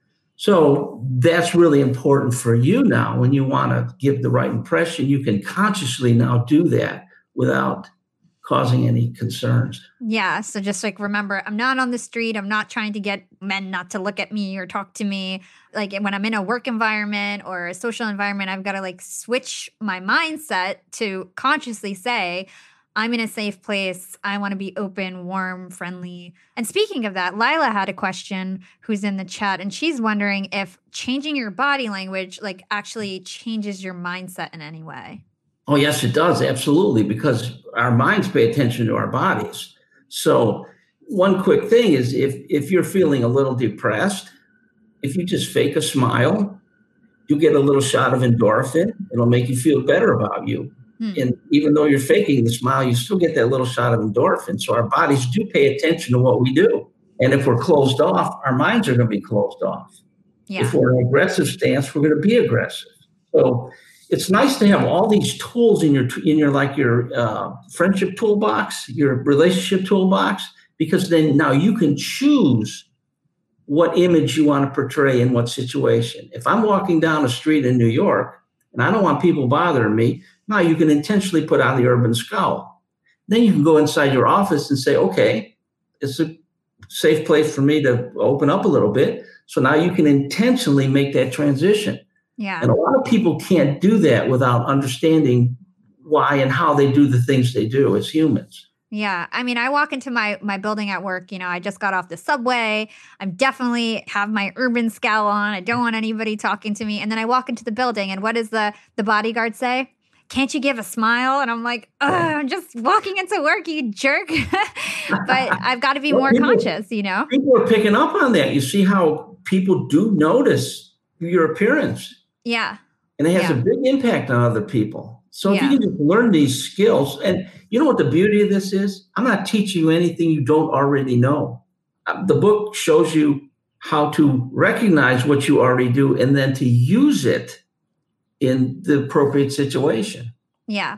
So that's really important for you now. When you want to give the right impression, you can consciously now do that without causing any concerns. Yeah. So just like, remember, I'm not on the street. I'm not trying to get men not to look at me or talk to me. Like when I'm in a work environment or a social environment, I've got to like switch my mindset to consciously say, I'm in a safe place. I want to be open, warm, friendly. And speaking of that, Lila had a question who's in the chat, and she's wondering if changing your body language like actually changes your mindset in any way. Oh, yes, it does. Absolutely. Because our minds pay attention to our bodies. So one quick thing is if, if you're feeling a little depressed, if you just fake a smile, you get a little shot of endorphin. It'll make you feel better about you. Hmm. And even though you're faking the smile, you still get that little shot of endorphin. So our bodies do pay attention to what we do. And if we're closed off, our minds are going to be closed off. Yeah. If we're in an aggressive stance, we're going to be aggressive. So it's nice to have all these tools in your, in your like your uh, friendship toolbox, your relationship toolbox, because then now you can choose what image you want to portray in what situation. If I'm walking down a street in New York and I don't want people bothering me, now you can intentionally put on the urban scowl. Then you can go inside your office and say, okay, it's a safe place for me to open up a little bit. So now you can intentionally make that transition. Yeah. And a lot of people can't do that without understanding why and how they do the things they do as humans. Yeah. I mean, I walk into my my building at work, you know, I just got off the subway. I'm definitely have my urban scowl on. I don't want anybody talking to me. And then I walk into the building, and what does the, the bodyguard say? Can't you give a smile? And I'm like, oh, I'm just walking into work, you jerk. But I've got to be well, more people, conscious, you know? People are picking up on that. You see how people do notice your appearance. Yeah. And it has yeah. a big impact on other people. So if yeah. you can just learn these skills, and you know what the beauty of this is? I'm not teaching you anything you don't already know. The book shows you how to recognize what you already do and then to use it in the appropriate situation. Yeah.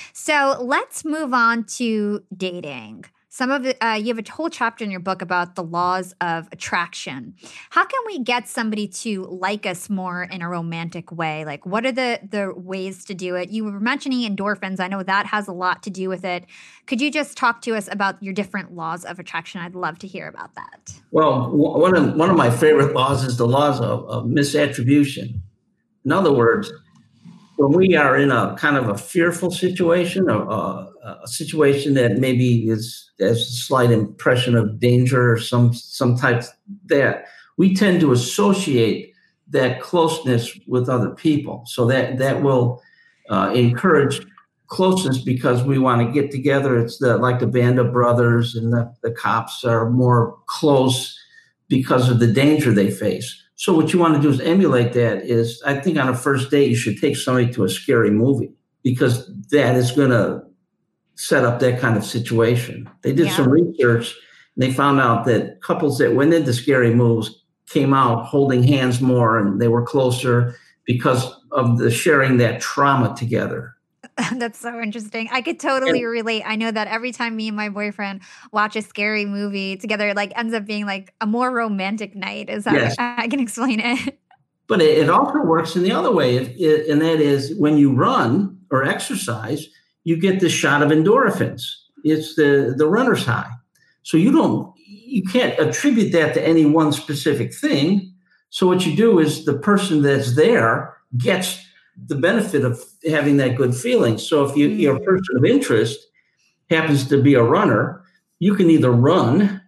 So let's move on to dating. Some of it, uh, you have a whole chapter in your book about the laws of attraction. How can we get somebody to like us more in a romantic way? Like, what are the, the ways to do it? You were mentioning endorphins. I know that has a lot to do with it. Could you just talk to us about your different laws of attraction? I'd love to hear about that. Well, one of, one of my favorite laws is the laws of, of misattribution. In other words, when we are in a kind of a fearful situation, a, a, a situation that maybe is has a slight impression of danger or some some type that, we tend to associate that closeness with other people. So that that will uh, encourage closeness because we want to get together. It's the, like the Band of Brothers, and the, the cops are more close because of the danger they face. So what you want to do is emulate that. Is I think on a first date, you should take somebody to a scary movie, because that is going to set up that kind of situation. They did yeah. some research, and they found out that couples that went into scary movies came out holding hands more, and they were closer because of the sharing that trauma together. That's so interesting. I could totally and, relate. I know that every time me and my boyfriend watch a scary movie together, it like ends up being like a more romantic night. Is that yes. I can explain it. But it, it also works in the other way, it, it, and that is when you run or exercise, you get this shot of endorphins. It's the the runner's high. So you don't, you can't attribute that to any one specific thing. So what you do is the person that's there gets the benefit of having that good feeling. So if you, you're a person of interest, happens to be a runner, you can either run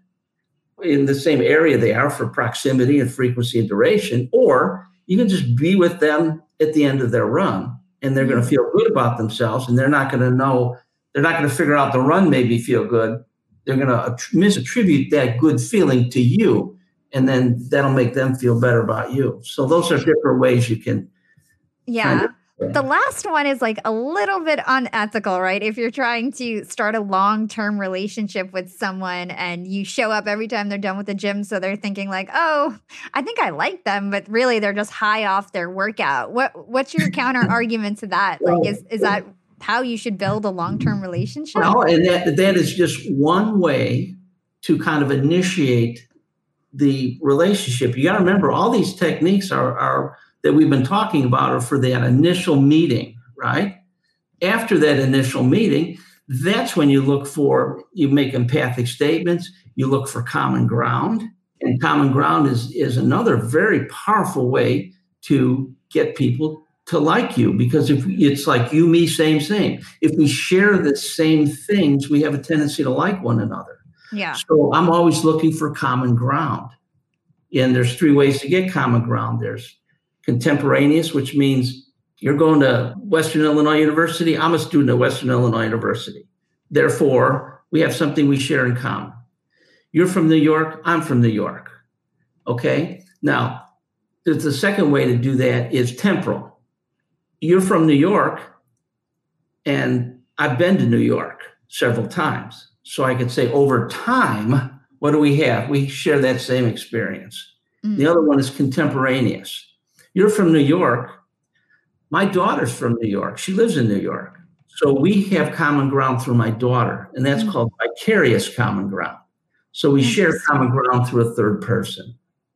in the same area they are for proximity and frequency and duration, or you can just be with them at the end of their run, and they're going to feel good about themselves, and they're not going to know, they're not going to figure out the run made me feel good. They're going to misattribute that good feeling to you, and then that'll make them feel better about you. So those are different ways you can Yeah. Kind of The last one is like a little bit unethical, right? If you're trying to start a long-term relationship with someone and you show up every time they're done with the gym, so they're thinking like, oh, I think I like them, but really they're just high off their workout. What What's your counter argument to that? Like, is, is that how you should build a long-term relationship? Well, and that that is just one way to kind of initiate the relationship. You got to remember, all these techniques are are that we've been talking about are for that initial meeting, right? After that initial meeting, that's when you look for, you make empathic statements, you look for common ground. And common ground is, is another very powerful way to get people to like you, because if it's like you, me, same, same. If we share the same things, we have a tendency to like one another. Yeah. So I'm always looking for common ground. And there's three ways to get common ground. There's contemporaneous, which means you're going to Western Illinois University. I'm a student at Western Illinois University. Therefore, we have something we share in common. You're from New York. I'm from New York. Okay. Now, there's the second way to do that is temporal. You're from New York, and I've been to New York several times. So I could say over time, what do we have? We share that same experience. Mm. The other one is contemporaneous. You're from New York. My daughter's from New York. She lives in New York. So we have common ground through my daughter, and that's mm-hmm. called vicarious common ground. So we share common ground through a third person.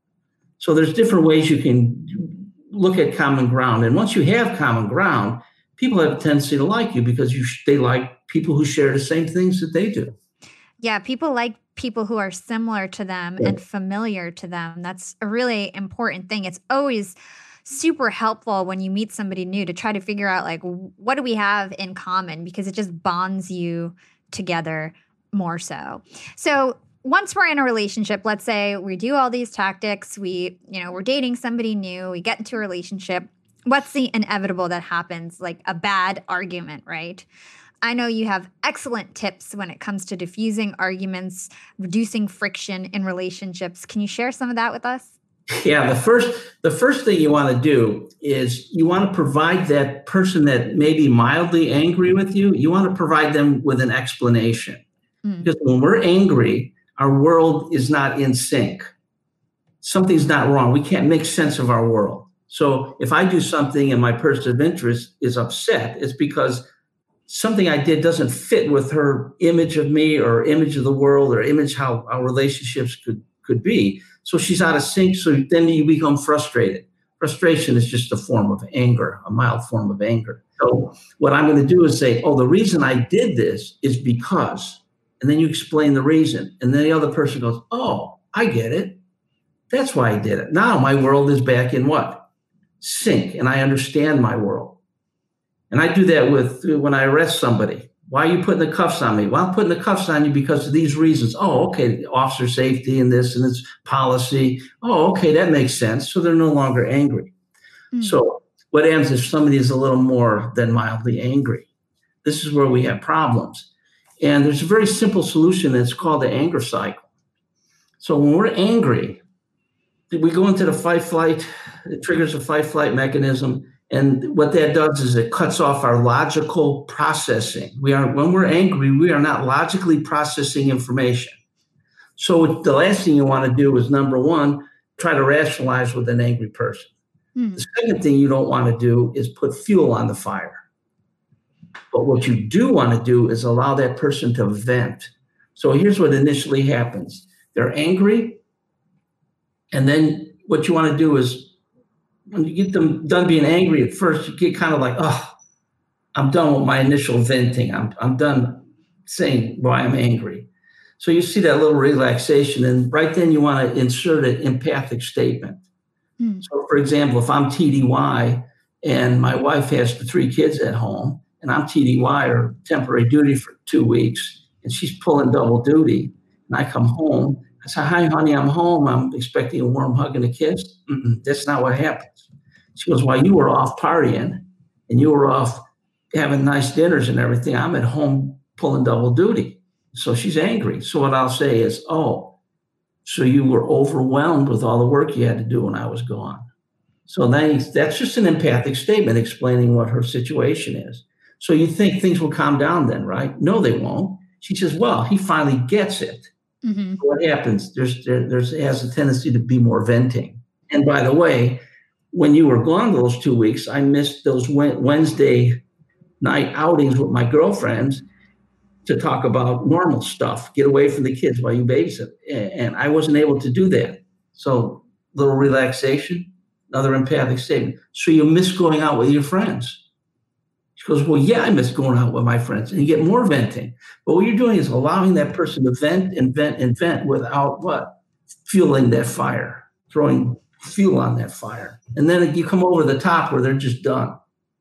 So there's different ways you can look at common ground. And once you have common ground, people have a tendency to like you because you they like people who share the same things that they do. Yeah, people like people who are similar to them yeah. and familiar to them. That's a really important thing. It's always super helpful when you meet somebody new to try to figure out, like, what do we have in common? Because it just bonds you together more so. So once we're in a relationship, let's say we do all these tactics, we, you know, we're dating somebody new, we get into a relationship. What's the inevitable that happens? Like a bad argument, right? I know you have excellent tips when it comes to diffusing arguments, reducing friction in relationships. Can you share some of that with us? Yeah, the first the first thing you want to do is you want to provide that person that may be mildly angry with you, you want to provide them with an explanation. Mm. Because when we're angry, our world is not in sync. Something's not wrong. We can't make sense of our world. So if I do something and my person of interest is upset, it's because something I did doesn't fit with her image of me or image of the world or image how our relationships could, could be. So she's out of sync. So then you become frustrated. Frustration is just a form of anger, a mild form of anger. So what I'm going to do is say, oh, the reason I did this is because, and then you explain the reason. And then the other person goes, oh, I get it. That's why I did it. Now my world is back in what? Sync. And I understand my world. And I do that with when I arrest somebody. Why are you putting the cuffs on me? Well, I'm putting the cuffs on you because of these reasons. Oh, okay, officer safety and this and this policy. Oh, okay, that makes sense. So they're no longer angry. Mm. So what happens if somebody is a little more than mildly angry? This is where we have problems. And there's a very simple solution. It's called the anger cycle. So when we're angry, we go into the fight flight. It triggers a fight flight mechanism. And what that does is it cuts off our logical processing. We are, when we're angry, we are not logically processing information. So the last thing you want to do is, number one, try to rationalize with an angry person. Mm. The second thing you don't want to do is put fuel on the fire. But what you do want to do is allow that person to vent. So here's what initially happens. They're angry. And then what you want to do is, when you get them done being angry at first, you get kind of like, oh, I'm done with my initial venting. I'm I'm done saying why I'm angry. So you see that little relaxation, and right then you want to insert an empathic statement. Hmm. So for example, if I'm T D Y and my wife has the three kids at home, and I'm T D Y or temporary duty for two weeks, and she's pulling double duty, and I come home, I say, hi, honey, I'm home. I'm expecting a warm hug and a kiss. Mm-mm, that's not what happens. She goes, while you were off partying and you were off having nice dinners and everything, I'm at home pulling double duty. So she's angry. So what I'll say is, oh, so you were overwhelmed with all the work you had to do when I was gone. So then that's just an empathic statement explaining what her situation is. So you think things will calm down then, right? No, they won't. She says, well, he finally gets it. Mm-hmm. What happens? There's there, there's it has a tendency to be more venting. And by the way, when you were gone those two weeks, I missed those Wednesday night outings with my girlfriends to talk about normal stuff, get away from the kids while you babysit. And I wasn't able to do that. So little relaxation, another empathic statement. So you miss going out with your friends. She goes, well, yeah, I miss going out with my friends. And you get more venting. But what you're doing is allowing that person to vent and vent and vent without what? Fueling that fire, throwing fuel on that fire. And then you come over the top where they're just done.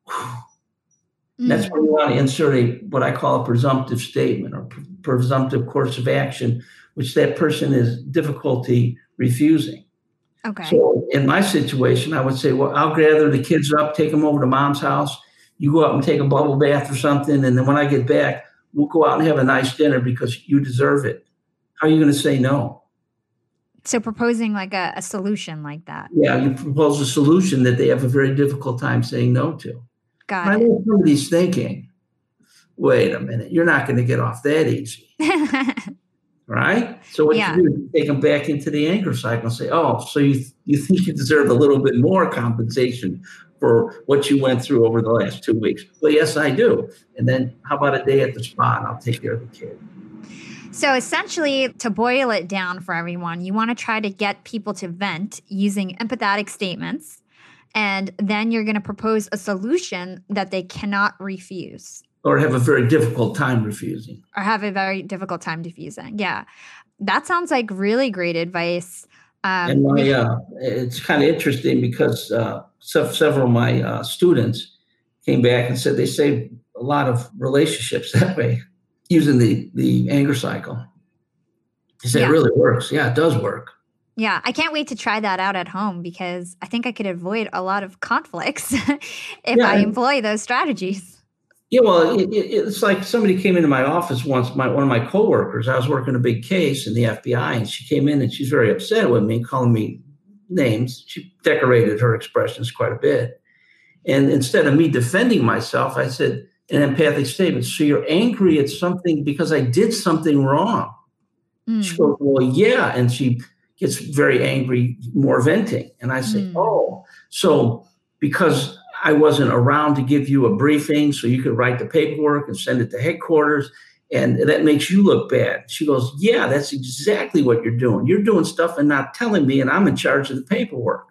Mm. That's where you want to insert a what I call a presumptive statement or pre- presumptive course of action, which that person is difficulty refusing. Okay. So in my situation, I would say, well, I'll gather the kids up, take them over to mom's house. You go out and take a bubble bath or something. And then when I get back, we'll go out and have a nice dinner because you deserve it. How are you going to say no? So proposing like a, a solution like that. Yeah, you propose a solution that they have a very difficult time saying no to. Got I it. know somebody's thinking, wait a minute, you're not going to get off that easy. Right? So what Yeah. you do is take them back into the anger cycle and say, oh, so you you think you deserve a little bit more compensation for what you went through over the last two weeks? Well, yes, I do. And then how about a day at the spa and I'll take care of the kid? So essentially, to boil it down for everyone, you want to try to get people to vent using empathetic statements, and then you're going to propose a solution that they cannot refuse. Or have a very difficult time refusing. Or have a very difficult time diffusing. Yeah. That sounds like really great advice. Um, and my, uh, it's kind of interesting because uh, several of my uh, students came back and said they saved a lot of relationships that way using the, the anger cycle. They said Yeah. it really works. Yeah, it does work. Yeah, I can't wait to try that out at home because I think I could avoid a lot of conflicts if Yeah, I and- employ those strategies. Yeah, well, it, it, it's like somebody came into my office once, my one of my coworkers. I was working a big case in the F B I, and she came in and she's very upset with me, calling me names. She decorated her expressions quite a bit. And instead of me defending myself, I said an empathic statement. So you're angry at something because I did something wrong. Mm. She goes, well, yeah. And she gets very angry, more venting. And I say, Mm. oh, so because I wasn't around to give you a briefing so you could write the paperwork and send it to headquarters, and that makes you look bad. She goes, yeah, that's exactly what you're doing. You're doing stuff and not telling me, and I'm in charge of the paperwork.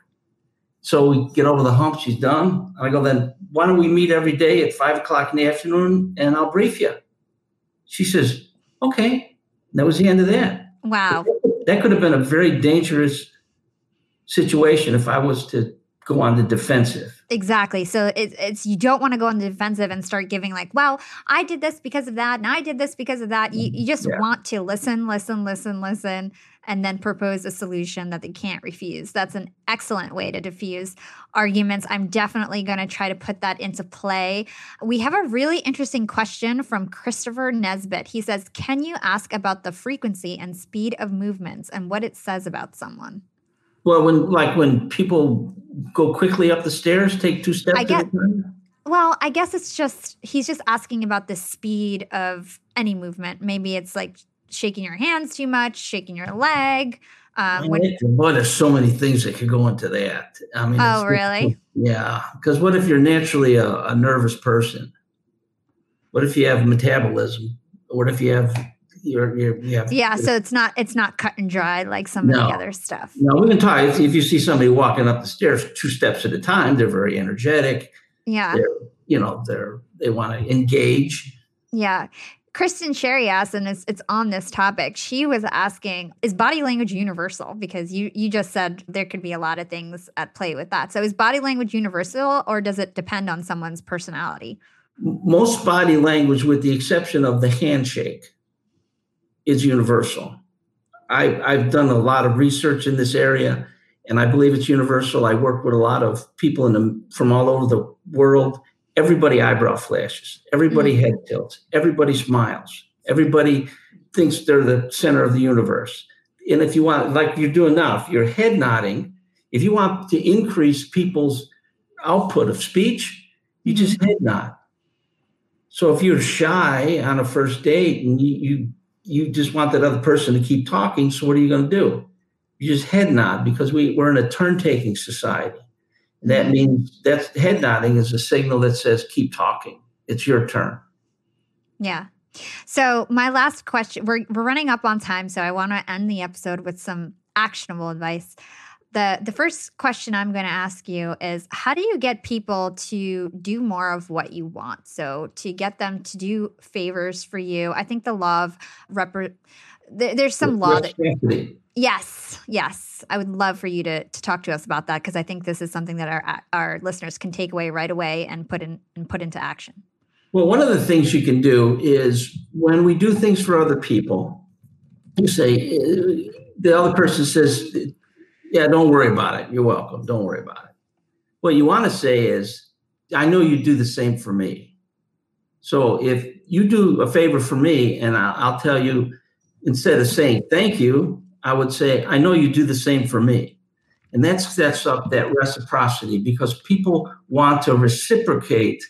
So we get over the hump. She's done. And I go, then why don't we meet every day at five o'clock in the afternoon and I'll brief you? She says, okay. That was the end of that. Wow. That could have been a very dangerous situation if I was to go on the defensive. Exactly. So it's, it's you don't want to go on the defensive and start giving like, well, I did this because of that, and I did this because of that. You, you just Yeah. want to listen, listen, listen, listen, and then propose a solution that they can't refuse. That's an excellent way to diffuse arguments. I'm definitely going to try to put that into play. We have a really interesting question from Christopher Nesbitt. He says, can you ask about the frequency and speed of movements and what it says about someone? Well, when like when people go quickly up the stairs, take two steps I get- at a time. Well, I guess it's just, he's just asking about the speed of any movement. Maybe it's like shaking your hands too much, shaking your leg. Um, when, Boy, there's so many things that could go into that. I mean, oh, it's- really? Yeah, because what if you're naturally a, a nervous person? What if you have metabolism? What if you have you're, you're you have Yeah, so it's not it's not cut and dry like some of No. the other stuff. No, we can talk. If if you see somebody walking up the stairs two steps at a time, they're very energetic. Yeah, They're you know they're they want to engage. yeah. Kristen Sherry asked, and it's, it's on this topic. She was asking, is body language universal? Because you you just said there could be a lot of things at play with that. So is body language universal, or does it depend on someone's personality? Most body language, with the exception of the handshake, is universal. I, I've done a lot of research in this area, and I believe it's universal. I work with a lot of people in the, from all over the world. Everybody eyebrow flashes. Everybody Mm. head tilts. Everybody smiles. Everybody thinks they're the center of the universe. And if you want, like you're doing now, if you're head nodding, If you want to increase people's output of speech, you mm-hmm. just head nod. So if you're shy on a first date and you, you you just want that other person to keep talking, so what are you going to do? You just head nod, because we, we're in a turn-taking society. And that means that head nodding is a signal that says, keep talking. It's your turn. Yeah. So my last question, we're, we're running up on time, so I want to end the episode with some actionable advice. The the first question I'm going to ask you is, how do you get people to do more of what you want? So to get them to do favors for you, I think the law of rep- there, there's some law that yes, yes. I would love for you to to talk to us about that, because I think this is something that our our listeners can take away right away and put in and put into action. Well, one of the things you can do is, when we do things for other people, you say, the other person says, yeah, don't worry about it. You're welcome. Don't worry about it. What you want to say is, I know you do the same for me. So if you do a favor for me, and I'll, I'll tell you, instead of saying thank you, I would say, I know you do the same for me. And that sets up that reciprocity, because people want to reciprocate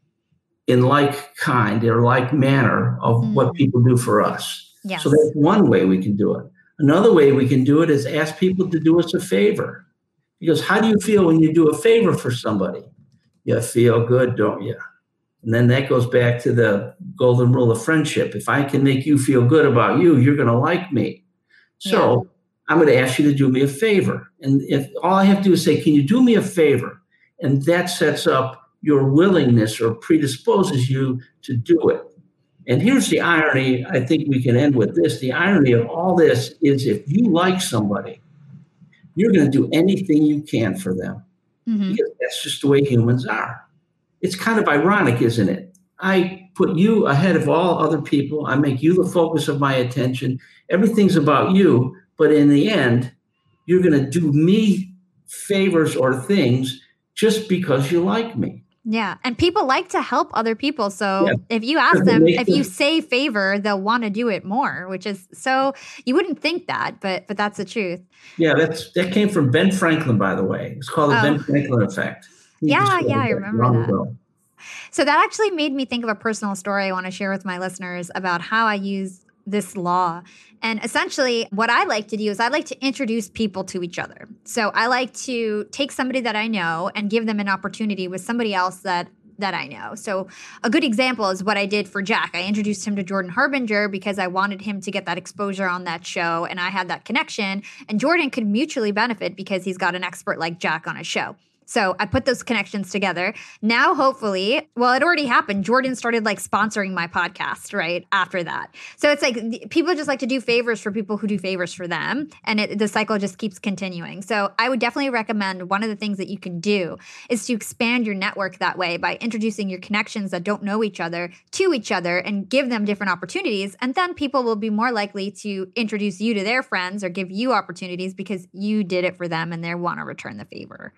in like kind or like manner of mm. what people do for us. Yes. So that's one way we can do it. Another way we can do it is ask people to do us a favor. Because how do you feel when you do a favor for somebody? You feel good, don't you? And then that goes back to the golden rule of friendship. If I can make you feel good about you, you're going to like me. So yeah. I'm going to ask you to do me a favor. And if all I have to do is say, can you do me a favor? And that sets up your willingness, or predisposes you to do it. And here's the irony. I think we can end with this. The irony of all this is, if you like somebody, you're going to do anything you can for them. Mm-hmm. Because that's just the way humans are. It's kind of ironic, isn't it? I put you ahead of all other people. I make you the focus of my attention. Everything's about you. But in the end, you're going to do me favors or things just because you like me. Yeah. And people like to help other people. So yeah. if you ask them, if you say favor, they'll want to do it more, which is so, you wouldn't think that, but but that's the truth. Yeah, that's that came from Ben Franklin, by the way. It's called the oh. Ben Franklin effect. He yeah, yeah, I remember that. Ago. So that actually made me think of a personal story I want to share with my listeners about how I use this law. And essentially what I like to do is I like to introduce people to each other. So I like to take somebody that I know and give them an opportunity with somebody else that that I know. So a good example is what I did for Jack. I introduced him to Jordan Harbinger because I wanted him to get that exposure on that show, and I had that connection, and Jordan could mutually benefit because he's got an expert like Jack on his show. So I put those connections together. Now, hopefully, well, it already happened. Jordan started like sponsoring my podcast right after that. So it's like people just like to do favors for people who do favors for them. And it, the cycle just keeps continuing. So I would definitely recommend, one of the things that you can do is to expand your network that way by introducing your connections that don't know each other to each other and give them different opportunities. And then people will be more likely to introduce you to their friends or give you opportunities because you did it for them and they want to return the favor.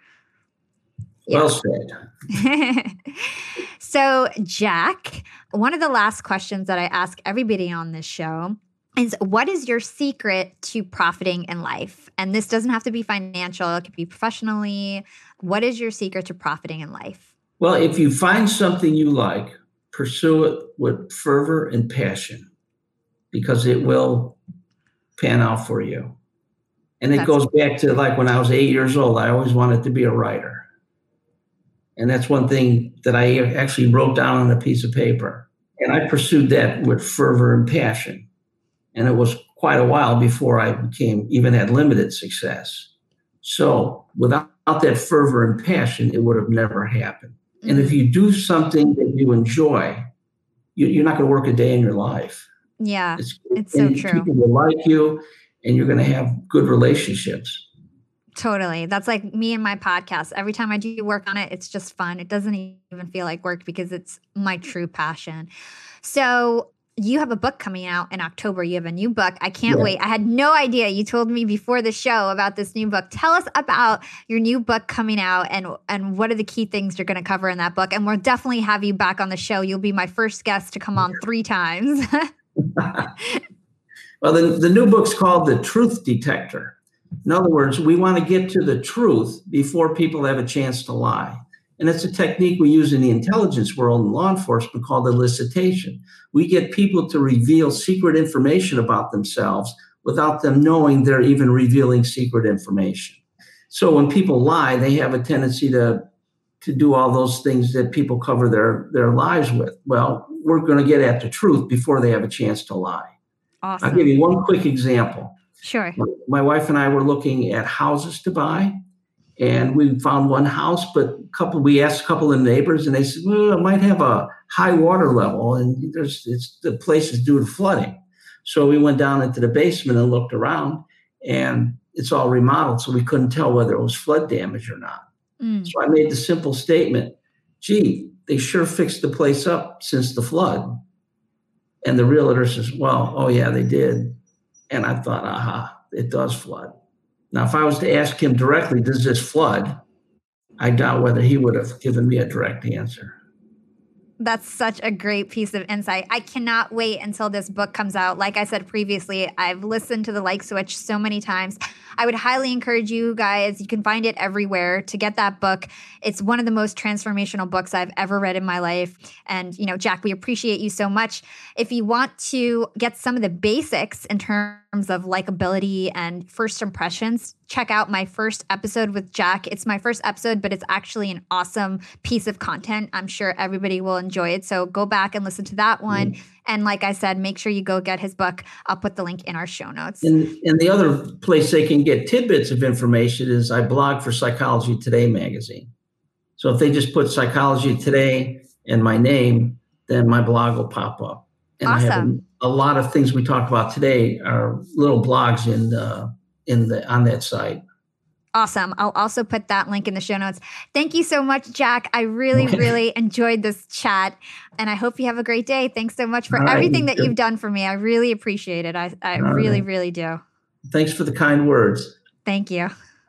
Well said. So, Jack, one of the last questions that I ask everybody on this show is, what is your secret to profiting in life? And this doesn't have to be financial. It could be professionally. What is your secret to profiting in life? Well, if you find something you like, pursue it with fervor and passion, because it will pan out for you. And it That's goes back to like when I was eight years old, I always wanted to be a writer. And that's one thing that I actually wrote down on a piece of paper. And I pursued that with fervor and passion. And it was quite a while before I became, even had limited success. So without that fervor and passion, it would have never happened. Mm-hmm. And if you do something that you enjoy, you, you're not going to work a day in your life. Yeah, it's, it's so true. People will like you, and you're going to have good relationships. Totally. That's like me and my podcast. Every time I do work on it, it's just fun. It doesn't even feel like work because it's my true passion. So you have a book coming out in October. You have a new book. I can't yeah. wait. I had no idea. You told me before the show about this new book. Tell us about your new book coming out and, and what are the key things you're going to cover in that book. And we'll definitely have you back on the show. You'll be my first guest to come on three times. Well, the, the new book's called The Truth Detector. In other words, we want to get to the truth before people have a chance to lie. And it's a technique we use in the intelligence world and law enforcement called elicitation. We get people to reveal secret information about themselves without them knowing they're even revealing secret information. So when people lie, they have a tendency to, to do all those things that people cover their, their lives with. Well, we're going to get at the truth before they have a chance to lie. Awesome. I'll give you one quick example. Sure. My, my wife and I were looking at houses to buy, and we found one house, but a couple, we asked a couple of neighbors, and they said, well, it might have a high water level, and there's it's the place is due to flooding. So we went down into the basement and looked around, and it's all remodeled, so we couldn't tell whether it was flood damage or not. Mm. So I made the simple statement, gee, they sure fixed the place up since the flood. And the realtor says, well, oh yeah, they did. And I thought, aha, it does flood. Now, if I was to ask him directly, does this flood? I doubt whether he would have given me a direct answer. That's such a great piece of insight. I cannot wait until this book comes out. Like I said previously, I've listened to The Like Switch so many times. I would highly encourage you guys, you can find it everywhere, to get that book. It's one of the most transformational books I've ever read in my life. And, you know, Jack, we appreciate you so much. If you want to get some of the basics in terms of likability and first impressions, check out my first episode with Jack. It's my first episode, but it's actually an awesome piece of content. I'm sure everybody will enjoy it. So go back and listen to that one. Mm. And like I said, make sure you go get his book. I'll put the link in our show notes. And, and the other place they can get tidbits of information is I blog for Psychology Today magazine. So if they just put Psychology Today and my name, then my blog will pop up. And awesome. I have a, a lot of things we talked about today are little blogs in uh, in the on that site. Awesome. I'll also put that link in the show notes. Thank you so much, Jack. I really, okay. really enjoyed this chat, and I hope you have a great day. Thanks so much for All everything right, that you've done for me. I really appreciate it. I, I really, right. really do. Thanks for the kind words. Thank you.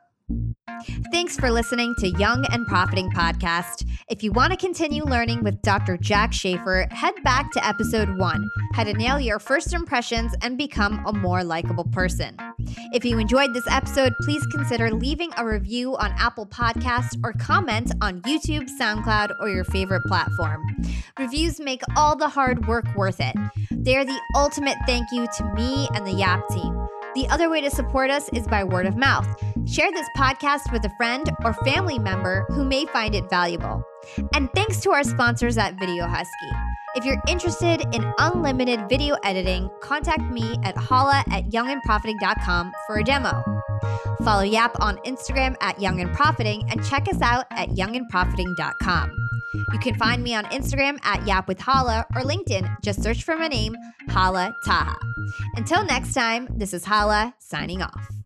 Thanks for listening to Young and Profiting Podcast. If you want to continue learning with Doctor Jack Schafer, head back to episode one, how to nail your first impressions and become a more likable person. If you enjoyed this episode, please consider leaving a review on Apple Podcasts or comment on YouTube, SoundCloud, or your favorite platform. Reviews make all the hard work worth it. They are the ultimate thank you to me and the Yap team. The other way to support us is by word of mouth. Share this podcast with a friend or family member who may find it valuable. And thanks to our sponsors at Video Husky. If you're interested in unlimited video editing, contact me at holla at young and profiting dot com for a demo. Follow Yap on Instagram at Young and Profiting and check us out at young and profiting dot com. You can find me on Instagram at Yap with Hala or LinkedIn. Just search for my name, Hala Taha. Until next time, this is Hala signing off.